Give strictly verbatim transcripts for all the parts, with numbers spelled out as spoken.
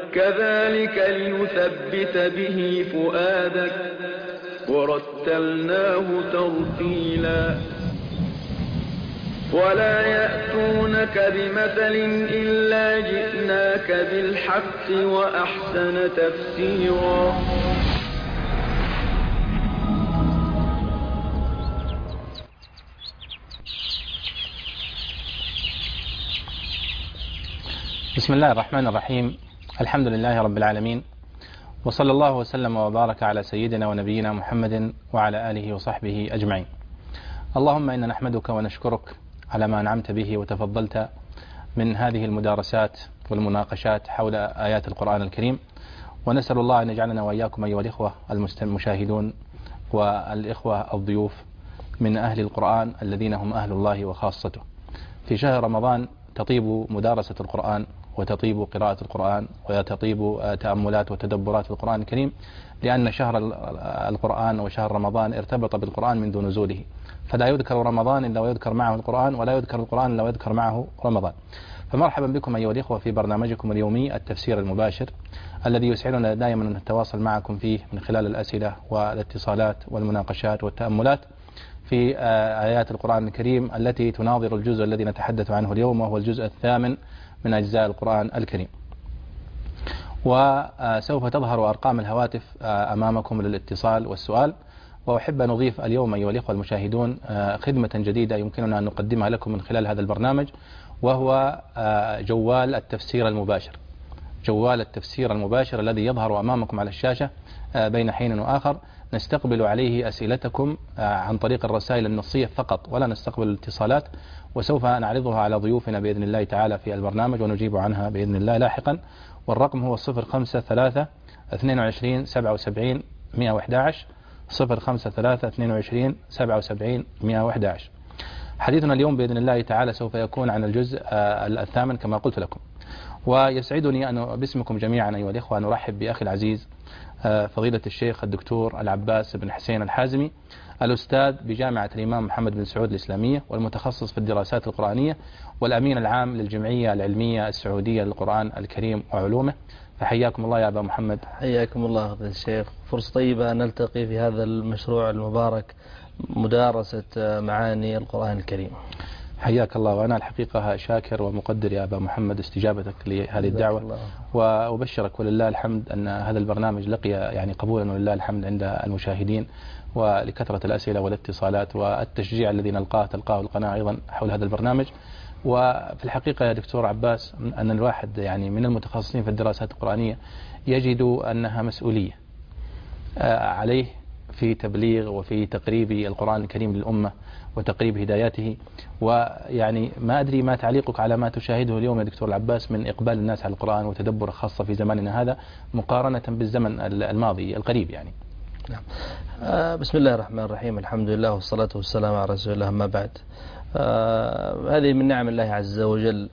كذلك لنثبت به فؤادك ورتلناه ترتيلا ولا يأتونك بمثل إلا جئناك بالحق وأحسن تفسيرا. بسم الله الرحمن الرحيم. الحمد لله رب العالمين، وصلى الله وسلم وبارك على سيدنا ونبينا محمد وعلى آله وصحبه أجمعين. اللهم إنا نحمدك ونشكرك على ما أنعمت به وتفضلت من هذه المدارسات والمناقشات حول آيات القرآن الكريم، ونسأل الله أن يجعلنا وإياكم أيها الإخوة المشاهدون والإخوة الضيوف من أهل القرآن الذين هم أهل الله وخاصته. في شهر رمضان تطيب مدارسة القرآن وتطيب قراءة القرآن وتطيب تأملات وتدبرات القرآن الكريم، لأن شهر القرآن وشهر رمضان ارتبط بالقرآن منذ نزوله، فلا يذكر رمضان إلا ويذكر معه القرآن، ولا يذكر القرآن إلا ويذكر معه رمضان. فمرحبا بكم أيها الإخوة في برنامجكم اليومي التفسير المباشر، الذي يسعدنا دائما أن نتواصل معكم فيه من خلال الأسئلة والاتصالات والمناقشات والتأملات في آيات القرآن الكريم التي تناظر الجزء الذي نتحدث عنه اليوم، وهو الجزء الثامن من أجزاء القرآن الكريم. وسوف تظهر أرقام الهواتف أمامكم للاتصال والسؤال. وأحب أن أضيف اليوم أيها الإخوة المشاهدون خدمة جديدة يمكننا أن نقدمها لكم من خلال هذا البرنامج، وهو جوال التفسير المباشر. جوال التفسير المباشر الذي يظهر أمامكم على الشاشة بين حين وآخر، نستقبل عليه أسئلتكم عن طريق الرسائل النصية فقط، ولا نستقبل الاتصالات، وسوف نعرضها على ضيوفنا بإذن الله تعالى في البرنامج ونجيب عنها بإذن الله لاحقا. والرقم هو صفر خمسة ثلاثة اثنين وعشرين سبعة وسبعين مئة وأحد عشر صفر خمسة ثلاثة اثنين وعشرين سبعة وسبعين مئة وأحد عشر. حديثنا اليوم بإذن الله تعالى سوف يكون عن الجزء الثامن كما قلت لكم. ويسعدني أن باسمكم جميعا أيها الإخوة أن أرحب بأخي العزيز فضيلة الشيخ الدكتور العباس بن حسين الحازمي، الأستاذ بجامعة الإمام محمد بن سعود الإسلامية، والمتخصص في الدراسات القرآنية، والأمين العام للجمعية العلمية السعودية للقرآن الكريم وعلومه. فحياكم الله يا أبا محمد. حياكم الله فضيلة الشيخ، فرصة طيبة أن نلتقي في هذا المشروع المبارك، مدارسة معاني القرآن الكريم. حياك الله، وأنا الحقيقة شاكر ومقدر يا أبا محمد استجابتك لهذه الدعوة، وأبشرك ولله الحمد أن هذا البرنامج لقي يعني قبولا ولله الحمد عند المشاهدين، ولكثرة الأسئلة والاتصالات والتشجيع الذي نلقاه تلقاه القناة أيضا حول هذا البرنامج. وفي الحقيقة يا دكتور عباس أن الواحد يعني من المتخصصين في الدراسات القرآنية يجد أنها مسؤولية عليه في تبليغ وفي تقريب القرآن الكريم للأمة وتقريب هداياته. ويعني ما أدري ما تعليقك على ما تشاهده اليوم يا دكتور العباس من إقبال الناس على القرآن وتدبر خاصة في زماننا هذا مقارنة بالزمن الماضي القريب يعني. نعم. آه بسم الله الرحمن الرحيم، الحمد لله والصلاة والسلام على رسول الله، ما بعد. آه هذه من نعم الله عز وجل.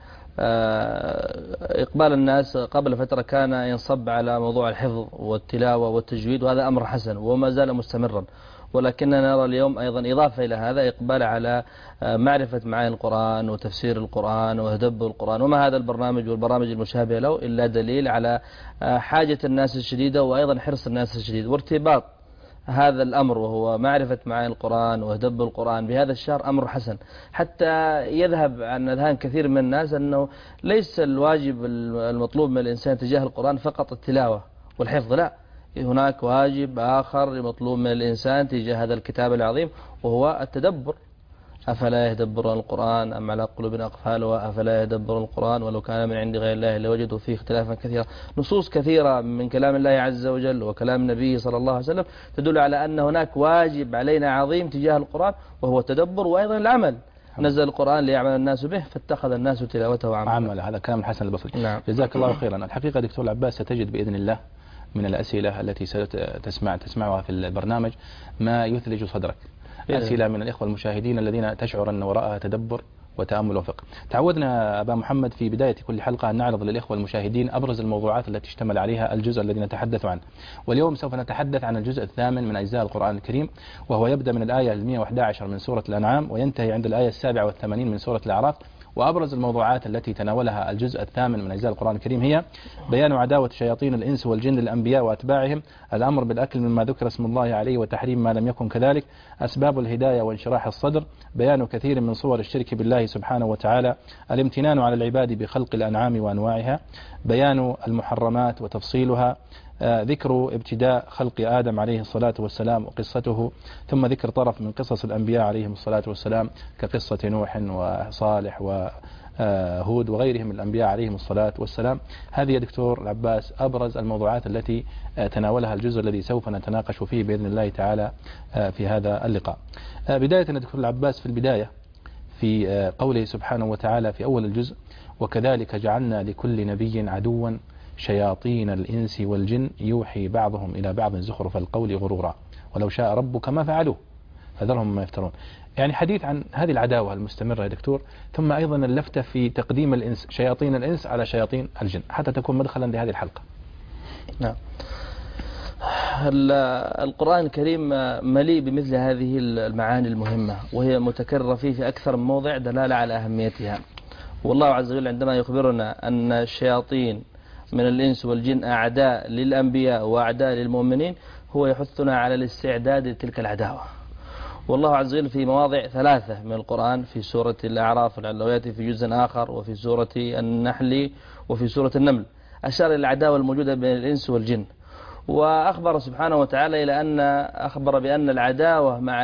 آه إقبال الناس قبل فترة كان ينصب على موضوع الحفظ والتلاوة والتجويد، وهذا أمر حسن وما زال مستمرا، ولكننا نرى اليوم أيضا إضافة إلى هذا إقبال على معرفة معاني القرآن وتفسير القرآن وتدبر القرآن. وما هذا البرنامج والبرامج المشابهة له إلا دليل على حاجة الناس الشديدة، وأيضا حرص الناس الشديد وارتباط هذا الأمر وهو معرفة معاني القرآن وتدبر القرآن بهذا الشهر أمر حسن، حتى يذهب عن أذهان كثير من الناس أنه ليس الواجب المطلوب من الإنسان تجاه القرآن فقط التلاوة والحفظ، لا، هناك واجب آخر مطلوب من الإنسان تجاه هذا الكتاب العظيم، وهو التدبر. أفلا يدبرون القرآن أم على قلوب أقفالها أفلا يدبرون القرآن ولو كان من عند غير الله لوجدوا فيه اختلافا كثيرا. نصوص كثيرة من كلام الله عز وجل وكلام النبي صلى الله عليه وسلم تدل على أن هناك واجب علينا عظيم تجاه القرآن، وهو التدبر وأيضا العمل. نزل القرآن ليعمل الناس به فاتخذ الناس تلاوته عملا. عمل هذا كلام الحسن البصري. نعم. جزاك الله خيرا. الحقيقة دكتور العباس ستجد بإذن الله من الأسئلة التي ستسمع تسمعها في البرنامج ما يثلج صدرك، أسئلة من الإخوة المشاهدين الذين تشعر أن وراءها تدبر وتأمل وفقه. تعودنا أبا محمد في بداية كل حلقة أن نعرض للإخوة المشاهدين أبرز الموضوعات التي اشتمل عليها الجزء الذي نتحدث عنه، واليوم سوف نتحدث عن الجزء الثامن من أجزاء القرآن الكريم، وهو يبدأ من الآية المئة وأحد عشر من سورة الأنعام وينتهي عند الآية السابعة والثمانين من سورة الأعراف، وأبرز الموضوعات التي تناولها الجزء الثامن من أجزاء القرآن الكريم هي بيان عداوة شياطين الإنس والجن للأنبياء وأتباعهم، الأمر بالأكل مما ذكر اسم الله عليه وتحريم ما لم يكن كذلك، أسباب الهداية وانشراح الصدر، بيان كثير من صور الشرك بالله سبحانه وتعالى، الامتنان على العباد بخلق الأنعام وأنواعها، بيان المحرمات وتفصيلها، آه ذكر ابتداء خلق آدم عليه الصلاة والسلام وقصته، ثم ذكر طرف من قصص الأنبياء عليهم الصلاة والسلام كقصة نوح وصالح وهود وغيرهم من الأنبياء عليهم الصلاة والسلام. هذه يا دكتور العباس أبرز الموضوعات التي تناولها الجزء الذي سوف نتناقش فيه بإذن الله تعالى في هذا اللقاء. بداية دكتور العباس، في البداية في قوله سبحانه وتعالى في أول الجزء: وكذلك جعلنا لكل نبي عدوا شياطين الإنس والجن يوحي بعضهم إلى بعض زخرف القول غرورا ولو شاء ربك ما فعلوه فذرهم ما يفترون. يعني حديث عن هذه العداوة المستمرة يا دكتور، ثم أيضا اللفتة في تقديم الإنس شياطين الإنس على شياطين الجن حتى تكون مدخلا لهذه الحلقة. نعم. القرآن الكريم مليء بمثل هذه المعاني المهمة، وهي متكررة فيه في أكثر من موضع دلالة على أهميتها. والله عز وجل عندما يخبرنا أن الشياطين من الإنس والجن أعداء للأنبياء وأعداء للمؤمنين، هو يحثنا على الاستعداد لتلك العداوة. والله عز وجل في مواضع ثلاثة من القرآن، في سورة الأعراف ولعله يأتي في جزء آخر، وفي سورة النحل، وفي سورة النمل، أشار إلى العداوة الموجودة بين الإنس والجن، وأخبر سبحانه وتعالى إلى أن أخبر بأن العداوة مع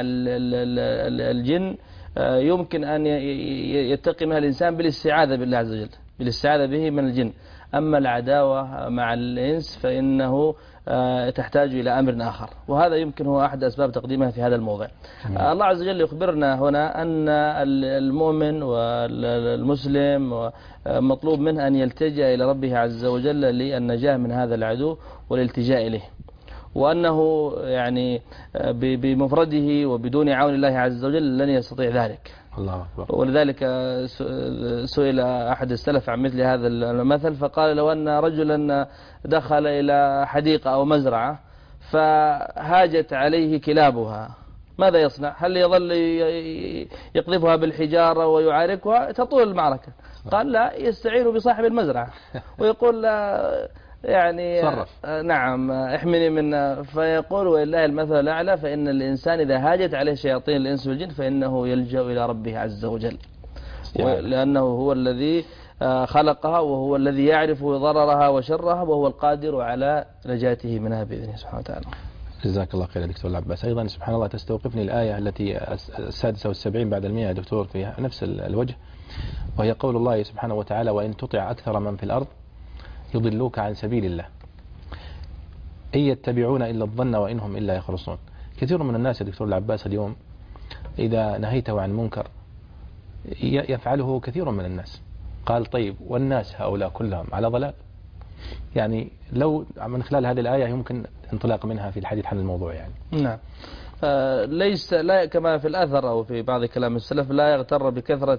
الجن يمكن أن يتقي منها الإنسان بالاستعاذة بالله عز وجل، بالاستعاذة به من الجن. أما العداوة مع الإنس فإنه تحتاج إلى أمر آخر، وهذا يمكن هو أحد أسباب تقديمها في هذا الموضع. الله عز وجل يخبرنا هنا أن المؤمن والمسلم مطلوب منه أن يلتجأ إلى ربه عز وجل للنجاة من هذا العدو والالتجاء إليه، وأنه يعني بمفرده وبدون عون الله عز وجل لن يستطيع ذلك. الله أكبر. ولذلك سئل أحد السلف عن مثل هذا المثل فقال: لو أن رجلا دخل إلى حديقة أو مزرعة فهاجت عليه كلابها ماذا يصنع؟ هل يظل يقذفها بالحجارة ويعاركها؟ تطول المعركة. قال: لا، يستعين بصاحب المزرعة ويقول يعني صرف. نعم احمني من، فيقول: ولله المثل الأعلى، فإن الإنسان إذا هاجت عليه شياطين الإنس والجن فإنه يلجأ إلى ربه عز وجل، لأنه هو الذي خلقها وهو الذي يعرف ضررها وشرها وهو القادر على نجاته منها بإذنه سبحانه وتعالى. جزاك الله خير دكتور العباس. أيضا سبحان الله تستوقفني الآية التي السادسة والسبعين بعد المئة يا دكتور في نفس الوجه، وهي قول الله سبحانه وتعالى: وإن تطع أكثر من في الأرض يضلوك عن سبيل الله إن يتبعون إلا الظن وإنهم إلا يخرصون. كثير من الناس يا دكتور العباس اليوم إذا نهيته عن منكر يفعله كثير من الناس. قال: طيب والناس هؤلاء كلهم على ضلال؟ يعني لو من خلال هذه الآية يمكن انطلاق منها في الحديث عن الموضوع. يعني نعم. آه ليس لا كما في الأثر أو في بعض كلام السلف: لا يغتر بكثرة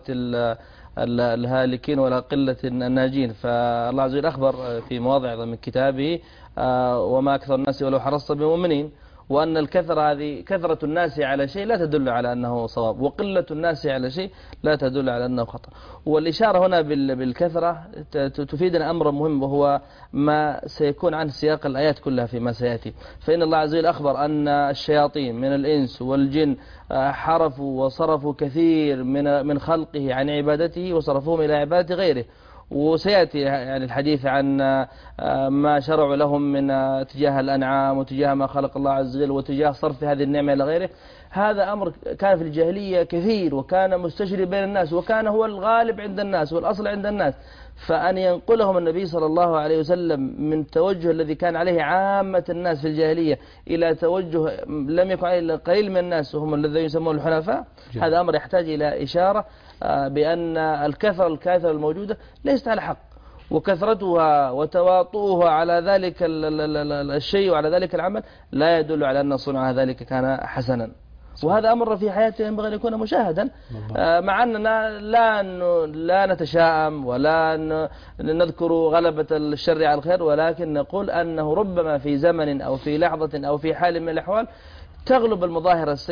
الهالكين ولا قلة الناجين. فالله عز وجل أخبر في مواضع من كتابه: آه وما أكثر الناس ولو حرصت بمؤمنين، وأن الكثرة هذه كثرة الناس على شيء لا تدل على أنه صواب، وقلة الناس على شيء لا تدل على أنه خطأ. والإشارة هنا بالكثرة تفيدنا أمر مهم، وهو ما سيكون عن سياق الآيات كلها فيما سيأتي. فإن الله عز وجل أخبر أن الشياطين من الإنس والجن حرفوا وصرفوا كثير من من خلقه عن عبادته وصرفوهم إلى عبادة غيره، وسيأتي يعني الحديث عن ما شرعوا لهم من تجاه الأنعام وتجاه ما خلق الله عز وجل وتجاه صرف هذه النعمة إلى غيره. هذا أمر كان في الجاهلية كثير، وكان مستشري بين الناس، وكان هو الغالب عند الناس والأصل عند الناس. فأن ينقلهم النبي صلى الله عليه وسلم من التوجه الذي كان عليه عامة الناس في الجاهلية إلى توجه لم يكن عليه قليل من الناس وهم الذين يسمون الحنفاء، هذا أمر يحتاج إلى إشارة بأن الكثرة الكاثرة الموجودة ليست على حق، وكثرتها وتواطؤها على ذلك الشيء وعلى ذلك العمل لا يدل على أن صنع ذلك كان حسنا. وهذا أمر في حياتنا ينبغي أن يكون مشاهدا، مع أننا لا لا نتشائم ولا نذكر غلبة الشر على الخير، ولكن نقول أنه ربما في زمن أو في لحظة أو في حال من الأحوال تغلب المظاهر السيئة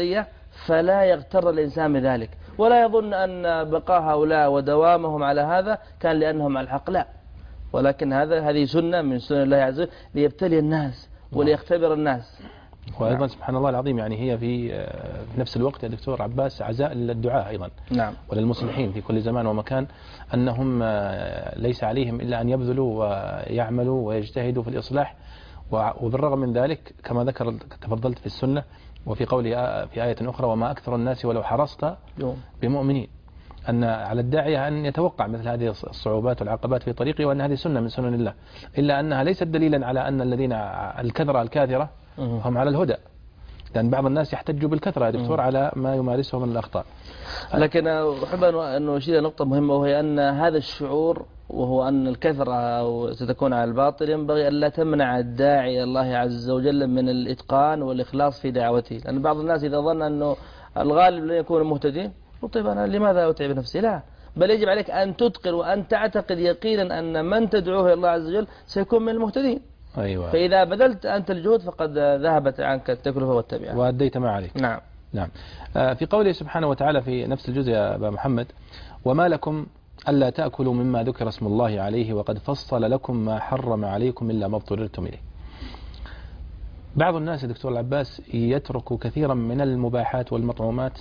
فلا يغتر الإنسان بذلك، ولا يظن أن بقاء هؤلاء ودوامهم على هذا كان لأنهم على الحق، لا، ولكن هذا هذه سنة من سنن الله عز وجل ليبتلي الناس وليختبر الناس. وأيضا سبحان الله العظيم يعني هي في في نفس الوقت يا دكتور عباس عزاء للدعاء أيضا، نعم، وللمصلحين في كل زمان ومكان، أنهم ليس عليهم إلا أن يبذلوا ويعملوا ويجتهدوا في الإصلاح. وبالرغم من ذلك كما ذكر تفضلت في السنة وفي قوله في آية أخرى وما أكثر الناس ولو حرصت بمؤمنين، أن على الداعية أن يتوقع مثل هذه الصعوبات والعقبات في طريقه، وأن هذه سنة من سنن الله، إلا أنها ليست دليلا على أن الذين الكثرة الكاثرة هم على الهدى، لأن بعض الناس يحتج بالكثرة يا دكتور على ما يمارسه من الأخطاء. لكن أحب أن أشير نقطة مهمة، وهي أن هذا الشعور وهو أن الكثرة ستكون على الباطل ينبغي أن لا تمنع الداعي الله عز وجل من الإتقان والإخلاص في دعوته، لأن بعض الناس إذا ظن أنه الغالب لن يكون مهتدين، طيب أنا لماذا أتعب نفسي؟ لا، بل يجب عليك أن تتقن وأن تعتقد يقينا أن من تدعوه إلى الله عز وجل سيكون من المهتدين. أيوة. فإذا بذلت أنت الجهد فقد ذهبت عنك التكلفة والتبعة وأديت ما عليك. نعم نعم. في قوله سبحانه وتعالى في نفس الجزء يا أبا محمد وما لكم ألا تأكلوا مما ذكر اسم الله عليه وقد فصل لكم ما حرم عليكم إلا ما اضطررتم إليه. بعض الناس دكتور العباس يترك كثيرا من المباحات والمطعومات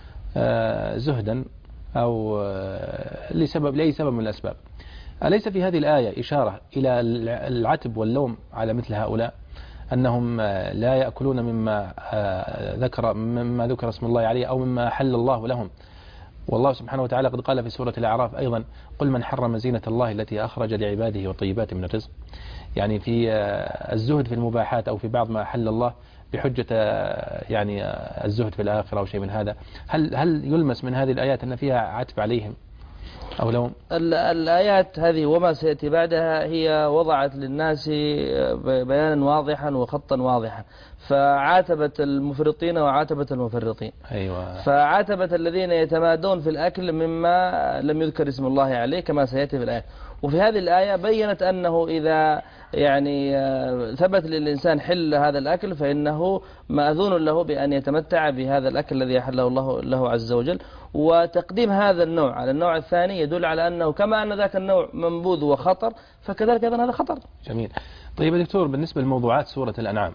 زهدا أو لسبب لأي سبب من الأسباب. أليس في هذه الآية إشارة إلى العتب واللوم على مثل هؤلاء أنهم لا يأكلون مما ذكر مما ذكر اسم الله عليه أو مما أحل الله لهم؟ والله سبحانه وتعالى قد قال في سورة الأعراف أيضا قل من حرم زينة الله التي أخرج لعباده والطيبات من الرزق. يعني في الزهد في المباحات أو في بعض ما أحل الله بحجة يعني الزهد في الآخرة أو شيء من هذا، هل هل يلمس من هذه الآيات أن فيها عتب عليهم أو لهم؟ الآيات هذه وما سيأتي بعدها هي وضعت للناس بيانا واضحا وخطا واضحا، فعاتبت المفرطين وعاتبت المفرطين. أيوة. فعاتبت الذين يتمادون في الأكل مما لم يذكر اسم الله عليه كما سيأتي في الآية. وفي هذه الآية بيّنت أنه إذا يعني ثبت للإنسان حل هذا الأكل فإنه مأذون له بأن يتمتع بهذا الأكل الذي أحله الله له عز وجل. وتقديم هذا النوع على النوع الثاني يدل على أنه كما أن ذاك النوع منبوذ وخطر فكذلك أيضا هذا خطر. جميل. طيب يا دكتور بالنسبة لموضوعات سورة الأنعام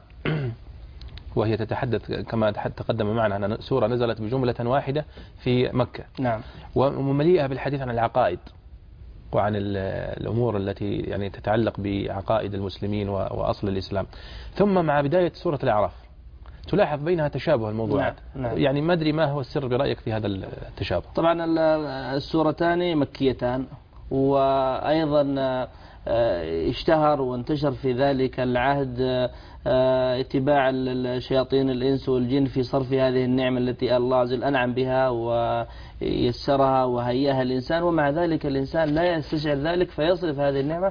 وهي تتحدث كما تقدم معنا أن سورة نزلت بجملة واحدة في مكة. نعم. ومليئة بالحديث عن العقائد وعن الأمور التي يعني تتعلق بعقائد المسلمين وأصل الإسلام، ثم مع بداية سورة الأعراف تلاحظ بينها تشابه الموضوعات. نعم. نعم. يعني ما أدري ما هو السر برأيك في هذا التشابه؟ طبعا السورتان مكيتان، وأيضا اشتهر وانتشر في ذلك العهد اتباع الشياطين الإنس والجن في صرف هذه النعمة التي الله عز وجل أنعم بها ويسرها وهيئها الإنسان، ومع ذلك الإنسان لا يستشعر ذلك فيصرف هذه النعمة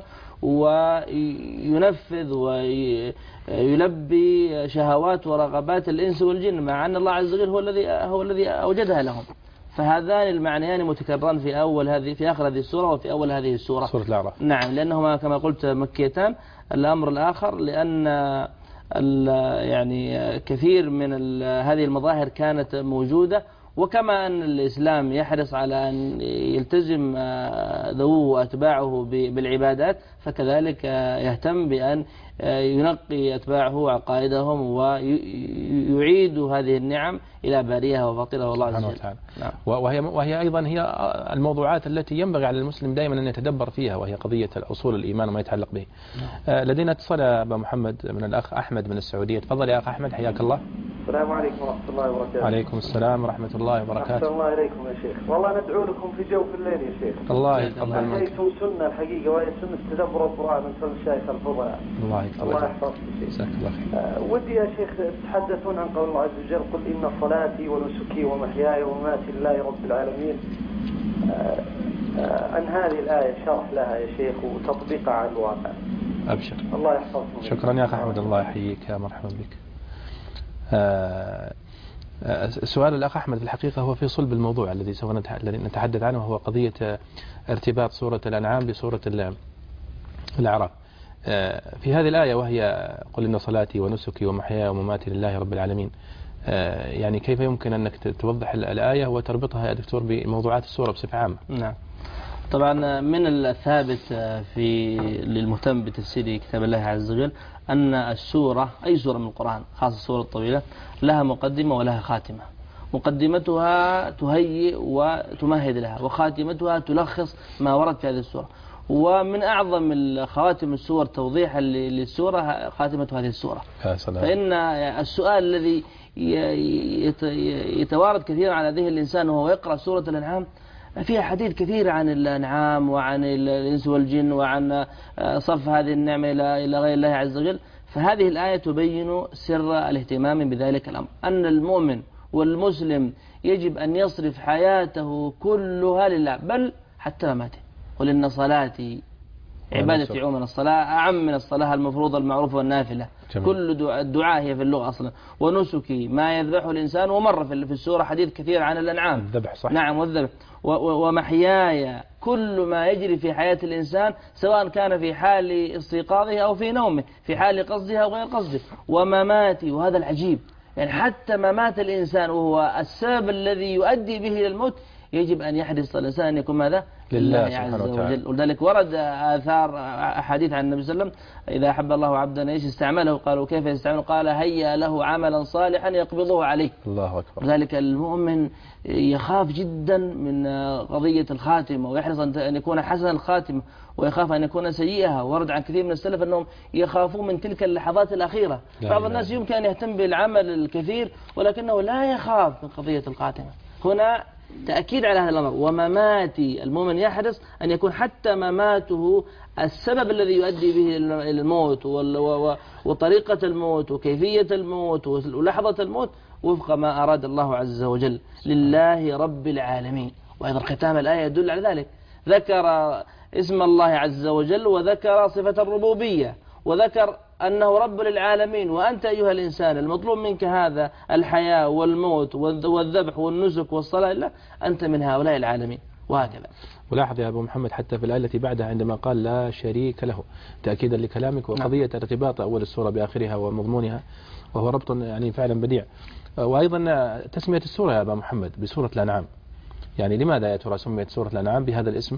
وينفذ ويلبي شهوات ورغبات الإنس والجن، مع أن الله عز وجل هو الذي هو الذي أوجدها لهم. فهذان المعنيان متكرران في أول هذه في آخر هذه السورة وفي أول هذه السورة سورة الأعراف. نعم، لأنهما كما قلت مكيتان. الأمر الآخر لأن يعني كثير من هذه المظاهر كانت موجودة، وكما أن الإسلام يحرص على أن يلتزم ذووه وأتباعه بالعبادات فكذلك يهتم بأن ينقي أتباعه عقائدهم ويعيد هذه النعم إلى باريها وفاطرها والله عز وجل. نعم. وهي وهي أيضا هي الموضوعات التي ينبغي على المسلم دائما أن يتدبر فيها، وهي قضية أصول الإيمان وما يتعلق به. نعم. لدينا اتصال يا أبا محمد من الأخ أحمد من السعودية. تفضل يا أخ أحمد حياك الله. السلام عليكم ورحمة الله وبركاته. وعليكم السلام ورحمة الله وبركاته. أحسن الله إليكم يا شيخ، والله ندعو لكم في جو في الليل يا شيخ. الله يتقبل منك. أتيتم سنة الحقيقة وهي سنة تدبر القرآن من سنة الشيخ الفضلاء. الله يتقبل. الله يحفظك يا شيخ. الله خير. أه ودي يا شيخ تتحدثون عن قول الله عز وجل قل إن صلاتي ونسكي ومحياي ومماتي لله رب العالمين. أه أه عن هذه الآية شرح لها يا شيخ وتطبيقها على الواقع. أبشر. الله يحفظكم. شكرا يا أخ أحمد الله يحييك يا مرحبا بك. سؤال الأخ أحمد في الحقيقة هو في صلب الموضوع الذي سوف نتحدث عنه، وهو قضية ارتباط سورة الأنعام بسورة الأعراف. في هذه الآية وهي قل إن صلاتي ونسكي ومحياي ومماتي لله رب العالمين، يعني كيف يمكن أنك توضح الآية وتربطها يا دكتور بموضوعات السورة بصفة عامة؟ نعم. طبعا من الثابت في للمهتم بتفسير كتاب الله عز وجل أن السورة أي سورة من القرآن خاصة السورة الطويلة لها مقدمة ولها خاتمة. مقدمتها تهيئ وتمهد لها، وخاتمتها تلخص ما ورد في هذه السورة. ومن أعظم خواتم السور توضيحا للسورة خاتمة هذه السورة. فإن السؤال الذي يتوارد كثيرا على ذهن الإنسان وهو يقرأ سورة الأنعام فيها حديث كثير عن الأنعام وعن الإنس والجن وعن صرف هذه النعمة إلى غير الله عز وجل. فهذه الآية تبين سر الاهتمام بذلك الأمر، أن المؤمن والمسلم يجب أن يصرف حياته كلها لله، بل حتى مماته. قل إن صلاتي عبادتي عموما، الصلاة أعم من الصلاة المفروضة المعروفة والنافلة. جميل. كل الدعاء هي في اللغة أصلا. ونسكي ما يذبحه الإنسان، ومر في السورة حديث كثير عن الأنعام. الذبح صح. نعم والذبح. ومحياي، كل ما يجري في حياة الإنسان سواء كان في حال استيقاظه أو في نومه، في حال قصده أو غير قصده. ومماتي، وهذا العجيب، يعني حتى ممات الإنسان وهو السبب الذي يؤدي به إلى الموت يجب أن يحرص الإنسان أن يكون ماذا؟ لله عز وجل. ولذلك ورد آثار أحاديث عن النبي صلى الله عليه وسلم إذا أحب الله عبدا إيش استعمله؟ قالوا كيف يستعمله؟ قال هيا له عملا صالحا يقبضه عليه. الله أكبر. لذلك المؤمن يخاف جدا من قضية الخاتمة، ويحرص أن يكون حسن الخاتمة، ويخاف أن يكون سيئها. ورد عن كثير من السلف أنهم يخافون من تلك اللحظات الأخيرة. بعض الناس يمكن أن يهتم بالعمل الكثير ولكنه لا يخاف من قضية الخاتمة. هنا تأكيد على هذا الأمر. ومماتي، المؤمن يحرص أن يكون حتى مماته السبب الذي يؤدي به إلى الموت وطريقة الموت وكيفية الموت ولحظة الموت وفق ما أراد الله عز وجل لله رب العالمين. وأيضا ختام الآية يدل على ذلك، ذكر اسم الله عز وجل وذكر صفة الربوبية وذكر أنه رب للعالمين. وأنت أيها الإنسان المطلوب منك هذا الحياة والموت والذبح والنسك والصلاة لله، أنت من هؤلاء العالمين. وهكذا. ولاحظ يا أبو محمد حتى في الآية التي بعدها عندما قال لا شريك له، تأكيدا لكلامك وقضية نعم. ارتباط أول السورة بآخرها ومضمونها، وهو ربط يعني فعلا بديع. وأيضا تسمية السورة يا أبو محمد بسورة الأنعام، يعني لماذا يا ترى سميت سورة الأنعام بهذا الاسم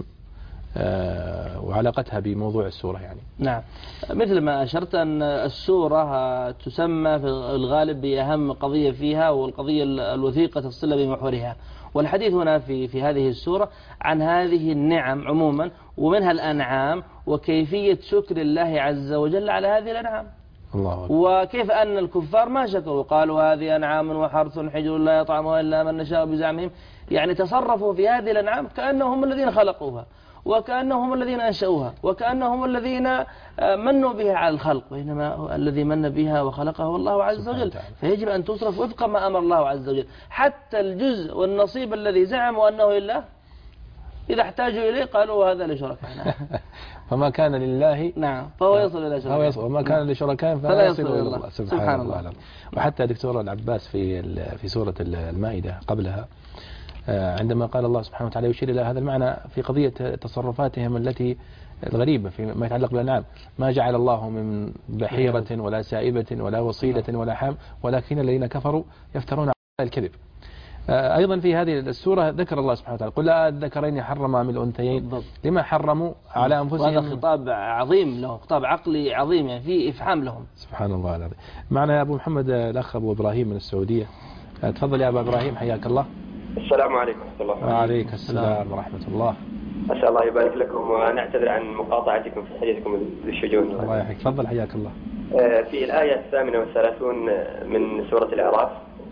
وعلاقتها بموضوع السورة؟ يعني نعم، مثل ما أشرت أن السورة تسمى في الغالب بأهم قضية فيها، والقضية الوثيقة الصلة بمحورها. والحديث هنا في في هذه السورة عن هذه النعم عموما، ومنها الأنعام، وكيفية شكر الله عز وجل على هذه الأنعام. الله أكبر. وكيف أن الكفار ما شكروا، قالوا هذه أنعام وحرث حجر لا يطعمها إلا من نشاء بزعمهم. يعني تصرفوا في هذه الأنعام كأنهم هم الذين خلقوها، وكأنهم هم الذين أنشأوها، وكأنهم هم الذين منوا بها على الخلق، بينما الذي من بها وخلقها هو الله عز وجل. فيجب أن تصرف وفق ما أمر الله عز وجل. حتى الجزء والنصيب الذي زعموا أنه لله إذا احتاجوا إليه قالوا هذا لشركائنا. فما كان لله نعم فهو يصل إلى شركائه، وما كان لشركائه فلا يصل إلى الله. سبحان, سبحان الله, الله. وحتى دكتور العباس في في سورة المائدة قبلها عندما قال الله سبحانه وتعالى يشير إلى هذا المعنى في قضية تصرفاتهم التي الغريبة فيما يتعلق بالأنعام، ما جعل الله من بحيرة ولا سائبة ولا وصيلة ولا حام ولكن الذين كفروا يفترون على الكذب. أيضا في هذه السورة ذكر الله سبحانه وتعالى قل لا الذكرين حرم من الأنثيين لما حرموا على أنفسهم. وهذا خطاب عظيم له، خطاب عقلي عظيم، يعني فيه إفحام لهم. سبحان الله العظيم. معنا يا أبو محمد الأخ أبو إبراهيم من السعودية. تفضل يا أبو إبراهيم حياك الله. السلام عليكم ورحمة الله. وعليك السلام ورحمة الله. أسأل الله يبارك لكم ونعتذر عن مقاطعتكم في حديثكم الشجون. الله يحييك، تفضل حياك الله. في الآية الثامنة والثلاثون من سورة الأعراف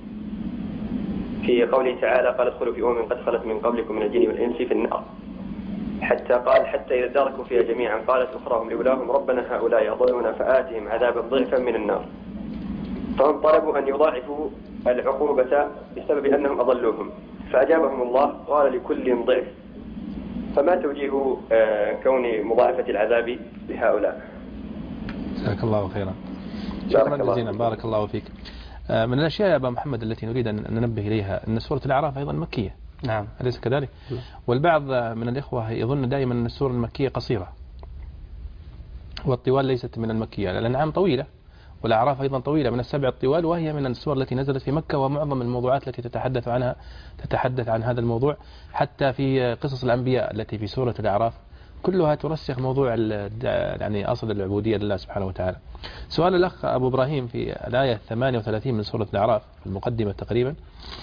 في قوله تعالى قال ادخلوا في أمم قد خلت من قبلكم من الجن والإنس في النار، حتى قال حتى إذا اداركوا فيها جميعا قالت أخراهم لأولاهم ربنا هؤلاء أضلونا فآتهم عذابا ضعفا من النار، فهم طلبوا أن يضاعفوا العقوبة بسبب أنهم أضلوهم، فأجابهم الله قال لكل ضعف. فما توجيه كون مضاعفة العذاب لهؤلاء؟ جزاك الله خيرا. شكرا جزيلا، بارك الله فيك. من الأشياء يا أبا محمد التي نريد أن ننبه إليها أن سورة الأعراف أيضا مكية. نعم أليس كذلك؟ لا. والبعض من الإخوة يظن دائما أن السورة المكية قصيرة، والطوال ليست من المكية. الأنعام طويلة والأعراف أيضا طويلة من السبع الطوال، وهي من السور التي نزلت في مكة، ومعظم الموضوعات التي تتحدث عنها تتحدث عن هذا الموضوع. حتى في قصص الأنبياء التي في سورة الأعراف كلها ترسخ موضوع يعني أصل العبودية لله سبحانه وتعالى. سؤال الأخ أبو إبراهيم في الآية ثمانية وثلاثين من سورة الأعراف في المقدمة تقريبا،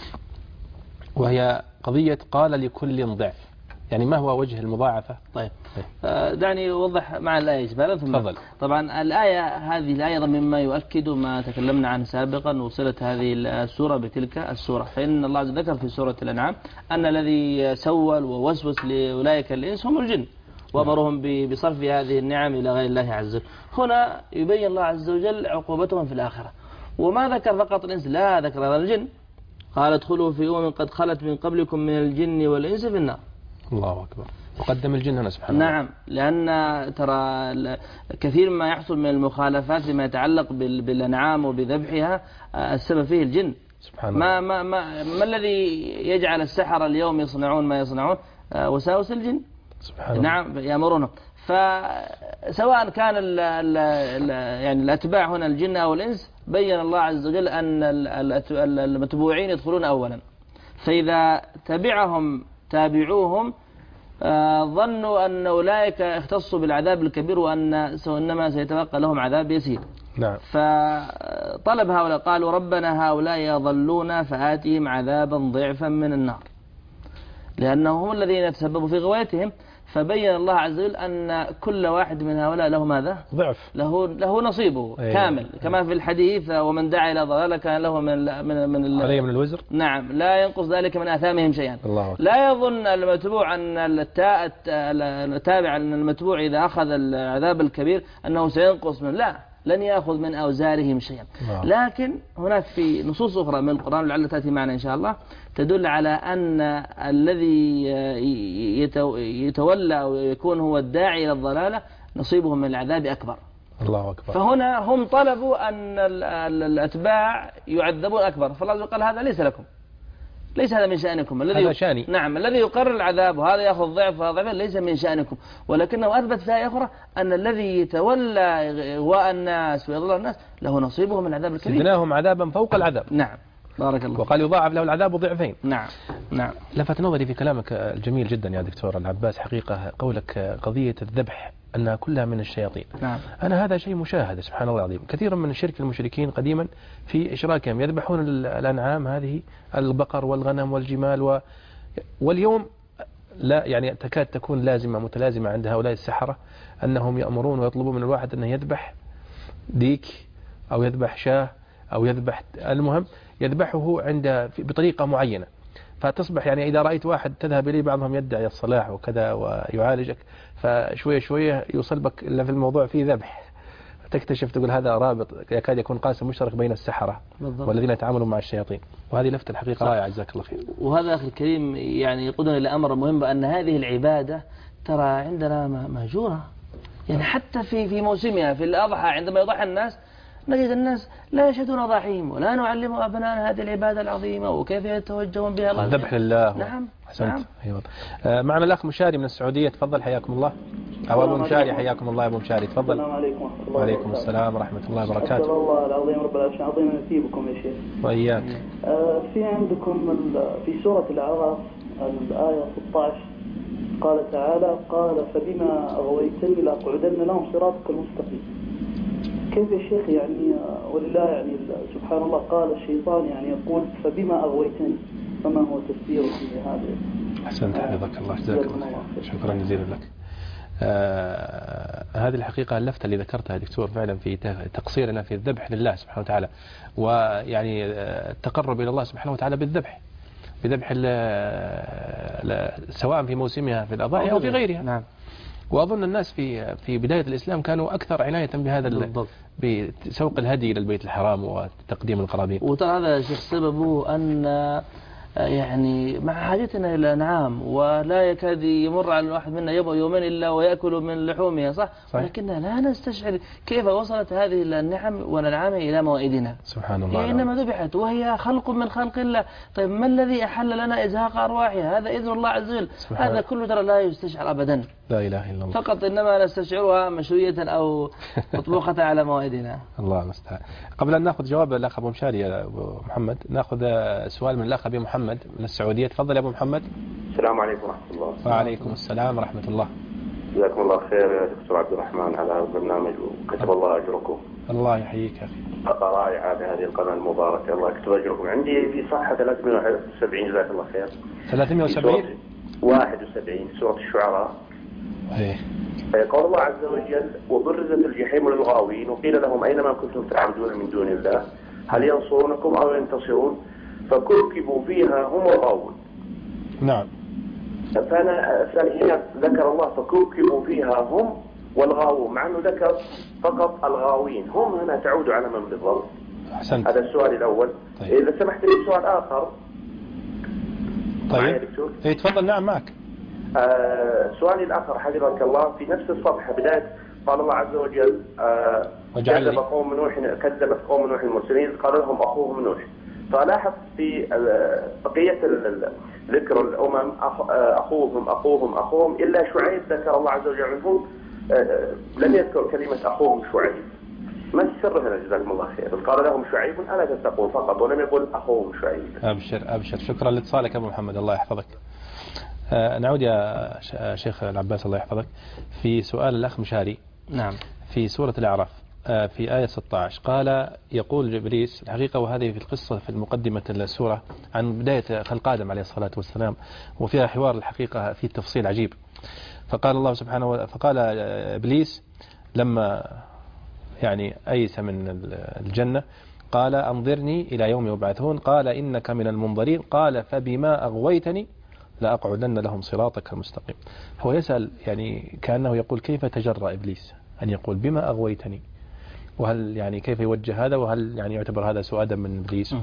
وهي قضية قال لكل ضعف، يعني ما هو وجه المضاعفة؟ طيب آه دعني أوضح مع الآية إجمالا ثم تفضل. طبعا الآية هذه الآية مما يؤكد ما تكلمنا عنه سابقا، وصلت هذه السورة بتلك السورة، فإن الله ذكر في سورة الأنعام أن الذي سول ووسوس لأولئك الإنس هم الجن، وأمرهم بصرف هذه النعم إلى غير الله عز وجل. هنا يبين الله عز وجل عقوبتهم في الآخرة، وما ذكر فقط الإنس، لا ذكر هذا الجن، قال ادخلوا في أمم قد خلت من قبلكم من الجن والإنس في النار. الله أكبر، وقدم الجن هنا سبحانه الله. نعم، لأن ترى كثير ما يحصل من المخالفات فيما يتعلق بالأنعام وبذبحها السبب فيه الجن سبحان ما, ما, ما, ما الذي يجعل السحرة اليوم يصنعون ما يصنعون؟ وساوس الجن سبحان نعم يأمرونه. فسواء كان ال ال ال يعني الأتباع هنا الجن أو الإنس، بين الله عز وجل أن المتبوعين يدخلون أولا، فإذا تبعهم تابعوهم ظنوا أن أولئك اختصوا بالعذاب الكبير وأن إنما سيتبقى لهم عذاب يسير. نعم. فطلب هؤلاء قالوا ربنا هؤلاء يضلون فآتهم عذابا ضعفا من النار، لأنهم هم الذين يتسببوا في غوايتهم. فبين الله عز وجل أن كل واحد من هؤلاء له ماذا؟ ضعف، له له نصيبه أيه. كامل كما في الحديث ومن دعا إلى ضلالة كان له من من من عليه من الوزر. نعم، لا ينقص ذلك من آثامهم شيئا. الله. لا يظن المتبوع أن التابع أن المتبوع إذا أخذ العذاب الكبير أنه سينقص من، لا، لن يأخذ من أوزارهم شيئا. الله. لكن هناك في نصوص أخرى من القرآن لعل تأتي معنا إن شاء الله تدل على أن الذي يتولى أو يكون هو الداعي إلى الضلالة نصيبهم من العذاب أكبر. الله أكبر. فهنا هم طلبوا أن الأتباع يعذبون أكبر، فالله قال هذا ليس لكم، ليس هذا من شأنكم. الذي هذا شأني. نعم، الذي يقرر العذاب وهذا يأخذ ضعف وهذا ضعف ليس من شأنكم، ولكنه أثبت في آية أخرى أن الذي يتولى إغواء الناس ويضلل الناس له نصيبه من العذاب الكبير. زدناهم عذابا فوق العذاب. نعم، بارك الله. وقال يضاعف له العذاب ضعفين. نعم نعم. لفت نظري في كلامك الجميل جدا يا دكتور العباس حقيقة قولك قضية الذبح أنها كلها من الشياطين. نعم. أنا هذا شيء مشاهد سبحان الله العظيم، كثيرا من الشرك المشركين قديما في إشراكهم يذبحون الأنعام هذه، البقر والغنم والجمال و... واليوم لا يعني تكاد تكون لازمة متلازمة عند هؤلاء السحرة أنهم يأمرون ويطلبون من الواحد أنه يذبح ديك أو يذبح شاه أو يذبح، المهم يذبحه عند بطريقة معينة، فتصبح يعني إذا رأيت واحد تذهب إليه بعضهم يدعي الصلاح وكذا ويعالجك، فشوية شوية يوصل بك إلا في الموضوع فيه ذبح، تكتشف تقول هذا رابط يكاد يكون قاسم مشترك بين السحرة بالضبط. والذين يتعاملون مع الشياطين، وهذه لفتة الحقيقة رائعة جزاك الله خير. وهذا أخي الكريم يعني يقودنا إلى أمر مهم، بأن هذه العبادة ترى عندنا مهجورة، يعني حتى في في موسمها في الأضحى عندما يضحى الناس نجد الناس لا يشهدون أضاحيهم ولا نعلم أبنائنا هذه العبادة العظيمة وكيف يتوجهون بها الله. الذبح لله. نعم. أحسنت. نعم. أيوة. آه معنا الأخ مشاري من السعودية، تفضل حياكم الله. أو أبو مشاري حياكم الله. أبو مشاري تفضل. السلام عليكم ورحمة الله. وعليكم السلام ورحمة الله وبركاته. أسأل الله العظيم رب العرش العظيم أن يثيبكم يا شيخ. وإياك. آه في عندكم في سورة الأعراف الآية ستة عشر قال تعالى قال فبما أغويتني لأقعدن لهم صراطك المستقيم. كيف يا شيخ يعني ولله يعني سبحان الله قال الشيطان يعني يقول فبما أغويتني، فما هو تفسيره لهذا؟ أحسنت حفظك الله جزاك الله خير، شكرا جزيلا لك. آه هذه الحقيقة اللفتة اللي ذكرتها دكتور فعلا في تقصيرنا في الذبح لله سبحانه وتعالى، ويعني التقرب إلى الله سبحانه وتعالى بالذبح بذبح سواء في موسمها في الأضاحي أو في غيرها. نعم. وأظن الناس في في بداية الإسلام كانوا أكثر عناية بهذا بسوق الهدي إلى البيت الحرام وتقديم القرابين. وترى هذا شيخ سببه أن يعني مع حاجتنا إلى الأنعام ولا يكاد يمر على الواحد منا يبقى يومين إلا ويأكل من لحومها صح؟ صحيح. ولكننا لا نستشعر كيف وصلت هذه النعم والأنعام إلى موائدنا. سبحان الله. هي إنما ذبحت وهي خلق من خلق الله. طيب ما الذي أحل لنا إزهاق أرواحها؟ هذا إذن الله عز وجل. هذا كله ترى لا يستشعر أبدا. لا إله إلا الله. فقط إنما نستشعرها مشوية أو مطبوخة على موائدنا. الله المستعان. قبل أن نأخذ جواب الأخ أبو مشاري يا أبو محمد، نأخذ سؤال من الأخ أبي محمد من السعودية. تفضل يا أبو محمد. السلام عليكم ورحمة الله. وعليكم السلام ورحمة الله. جزاكم الله خير يا دكتور عبد الرحمن على البرنامج، وكتب الله أجركم. الله يحييك يا أخي. قطع رائعة بهذه القناة المباركة، الله يكتب أجركم. عندي في صفحة ثلاثمائة وواحد وسبعين جزاك الله خير. ثلاثمائة وسبعين واحد وسبعين سورة الشعراء. إيه. قول الله عز وجل: وبرزت الجحيم للغاوين وقيل لهم أين ما كنتم تعبدون من دون الله هل ينصرونكم أو ينتصرون فكركبوا فيها هم الغاوون. نعم. فأنا أسأل هنا ذكر الله فكركبوا فيها هم والغاوون، مع أنه ذكر فقط الغاوين، هم هنا تعود على من بالضبط؟ أحسنت. هذا السؤال الأول. طيب. إذا سمحت لي سؤال آخر. طيب. إيه تفضل. نعم معك. آه سؤالي الآخر حفظك الله، في نفس الصفحة بداية قال الله عز وجل آه كذب قوم نوح كذبت قوم نوح المرسلين قال لهم أخوهم نوح. فلاحظ في بقية ذكر الأمم أخوهم أخوهم أخوهم إلا شعيب ذكر الله عز وجل عنهم لم يذكر كلمة أخوهم شعيب. ما السر هنا جزاكم الله خير؟ قال لهم شعيب ألا تتقون فقط ولم يقل أخوهم شعيب. أبشر أبشر. شكرا لاتصالك أبو محمد، الله يحفظك. نعود يا شيخ العباس الله يحفظك في سؤال الأخ مشاري. نعم. في سورة الأعراف في آية ستة عشر قال يقول إبليس الحقيقة، وهذه في القصة في المقدمة السورة عن بداية خلق آدم عليه الصلاة والسلام، وفيها حوار الحقيقة في تفصيل عجيب. فقال الله سبحانه وتعالى فقال إبليس لما يعني أيس من الجنة قال أنظرني إلى يوم يبعثون قال إنك من المنظرين قال فبما أغويتني لأقعدن لهم صراطك المستقيم. هو يسأل يعني كأنه يقول كيف تجرأ إبليس أن يقول بما أغويتني، وهل يعني كيف يوجه هذا، وهل يعني يعتبر هذا سؤالا من إبليس؟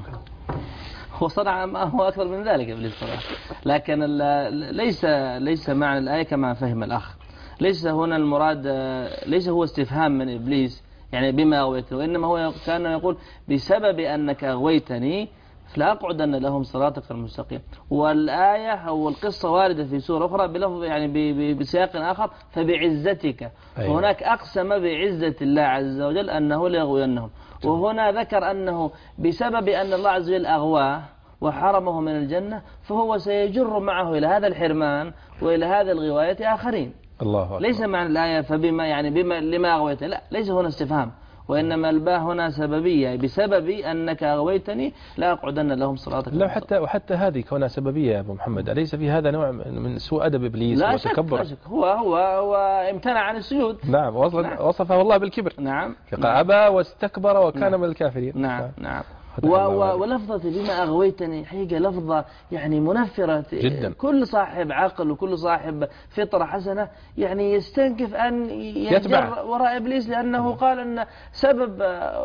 هو صنع ما هو أكثر من ذلك إبليس صراحة. لكن ليس ليس معنى الآية كما فهم الأخ، ليس هنا المراد، ليس هو استفهام من إبليس يعني بما أغويتني، وإنما هو كان يقول بسبب أنك أغويتني فلا أقعدن لهم صراطك المستقيم. والآية أو القصة واردة في سورة أخرى بلفظ يعني بسياق آخر فبعزتك. أيوة. هناك أقسم بعزة الله عز وجل أنه ليغوينهم، وهنا ذكر أنه بسبب أن الله عز وجل أغواه وحرمه من الجنة فهو سيجر معه إلى هذا الحرمان وإلى هذا الغواية آخرين. الله أكبر. ليس معنى الآية فبما يعني بما لما أغويتني، لا، ليس هنا استفهام، وإنما الباء هنا سببية بسبب أنك أغويتني لا أقعدن لهم صراطك. لا حتى وحتى هذه كونها سببية يا أبو محمد، أليس في هذا نوع من سوء أدب إبليس لا وتكبر؟ لا شك. هو هو هو امتنع عن السجود. نعم. وصل نعم. وصفه الله بالكبر. نعم. أبى واستكبر وكان نعم. من الكافرين. نعم نعم. ولفظة بما أغويتني حقيقة لفظة يعني منفرة جدا. كل صاحب عقل وكل صاحب فطرة حسنة يعني يستنكف أن يتبع وراء إبليس، لأنه قال أن سبب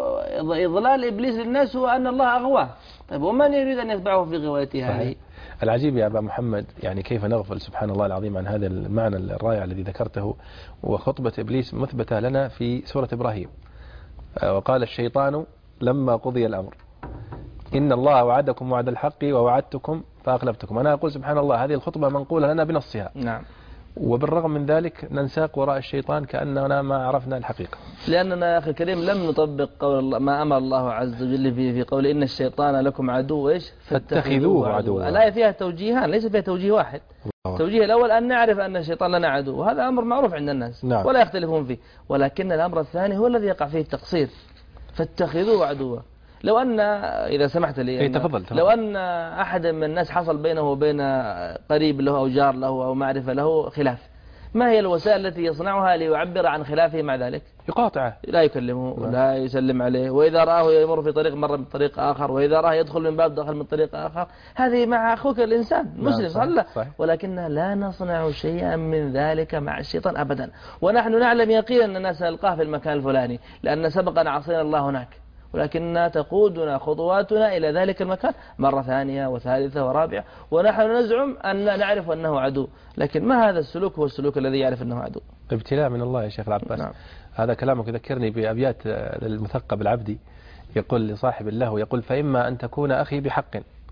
إضلال إبليس للناس هو أن الله أغواه. طيب ومن يريد أن يتبعه في غوايته هذه؟ العجيب يا أبا محمد يعني كيف نغفل سبحان الله العظيم عن هذا المعنى الرائع الذي ذكرته. وخطبة إبليس مثبتة لنا في سورة إبراهيم. وقال الشيطان لما قضي الأمر إن الله وعدكم وعد الحق ووعدتكم فأخلفتكم. أنا أقول سبحان الله هذه الخطبة منقولة لنا بنصها. نعم. وبالرغم من ذلك ننساق وراء الشيطان كأننا ما عرفنا الحقيقة. لأننا يا أخي الكريم لم نطبق قول الله ما أمر الله عز وجل في في قول إن الشيطان لكم عدو إيش فاتخذوه عدوا. الآية فيها توجيهان ليس فيها توجيه واحد. التوجيه الأول أن نعرف أن الشيطان لنا عدو، وهذا أمر معروف عند الناس. نعم. ولا يختلفون فيه، ولكن الأمر الثاني هو الذي يقع فيه التقصير. فاتخذوه عدوا. لو أن إذا سمحت لي أي تفضل تفضل. لو أن أحد من الناس حصل بينه وبين قريب له أو جار له أو معرفة له خلاف، ما هي الوسائل التي يصنعها ليعبر عن خلافه مع ذلك؟ يقاطعه، لا يكلمه ولا يسلم عليه، وإذا رآه يمر في طريق مر من طريق آخر، وإذا رآه يدخل من باب دخل من طريق آخر. هذه مع أخوك الإنسان مسلم صلى، ولكن لا نصنع شيئا من ذلك مع الشيطان أبدا. ونحن نعلم يقينا أننا سنلقاه في المكان الفلاني لأن سبقنا عصينا الله هناك، ولكننا تقودنا خطواتنا إلى ذلك المكان مرة ثانية وثالثة ورابعة، ونحن نزعم أن نعرف أنه عدو، لكن ما هذا السلوك هو السلوك الذي يعرف أنه عدو. ابتلاء من الله يا شيخ العباس. نعم. هذا كلامك يذكرني بأبيات المثقب العبدي يقول لصاحب الله، يقول فإما أن تكون أخي بحق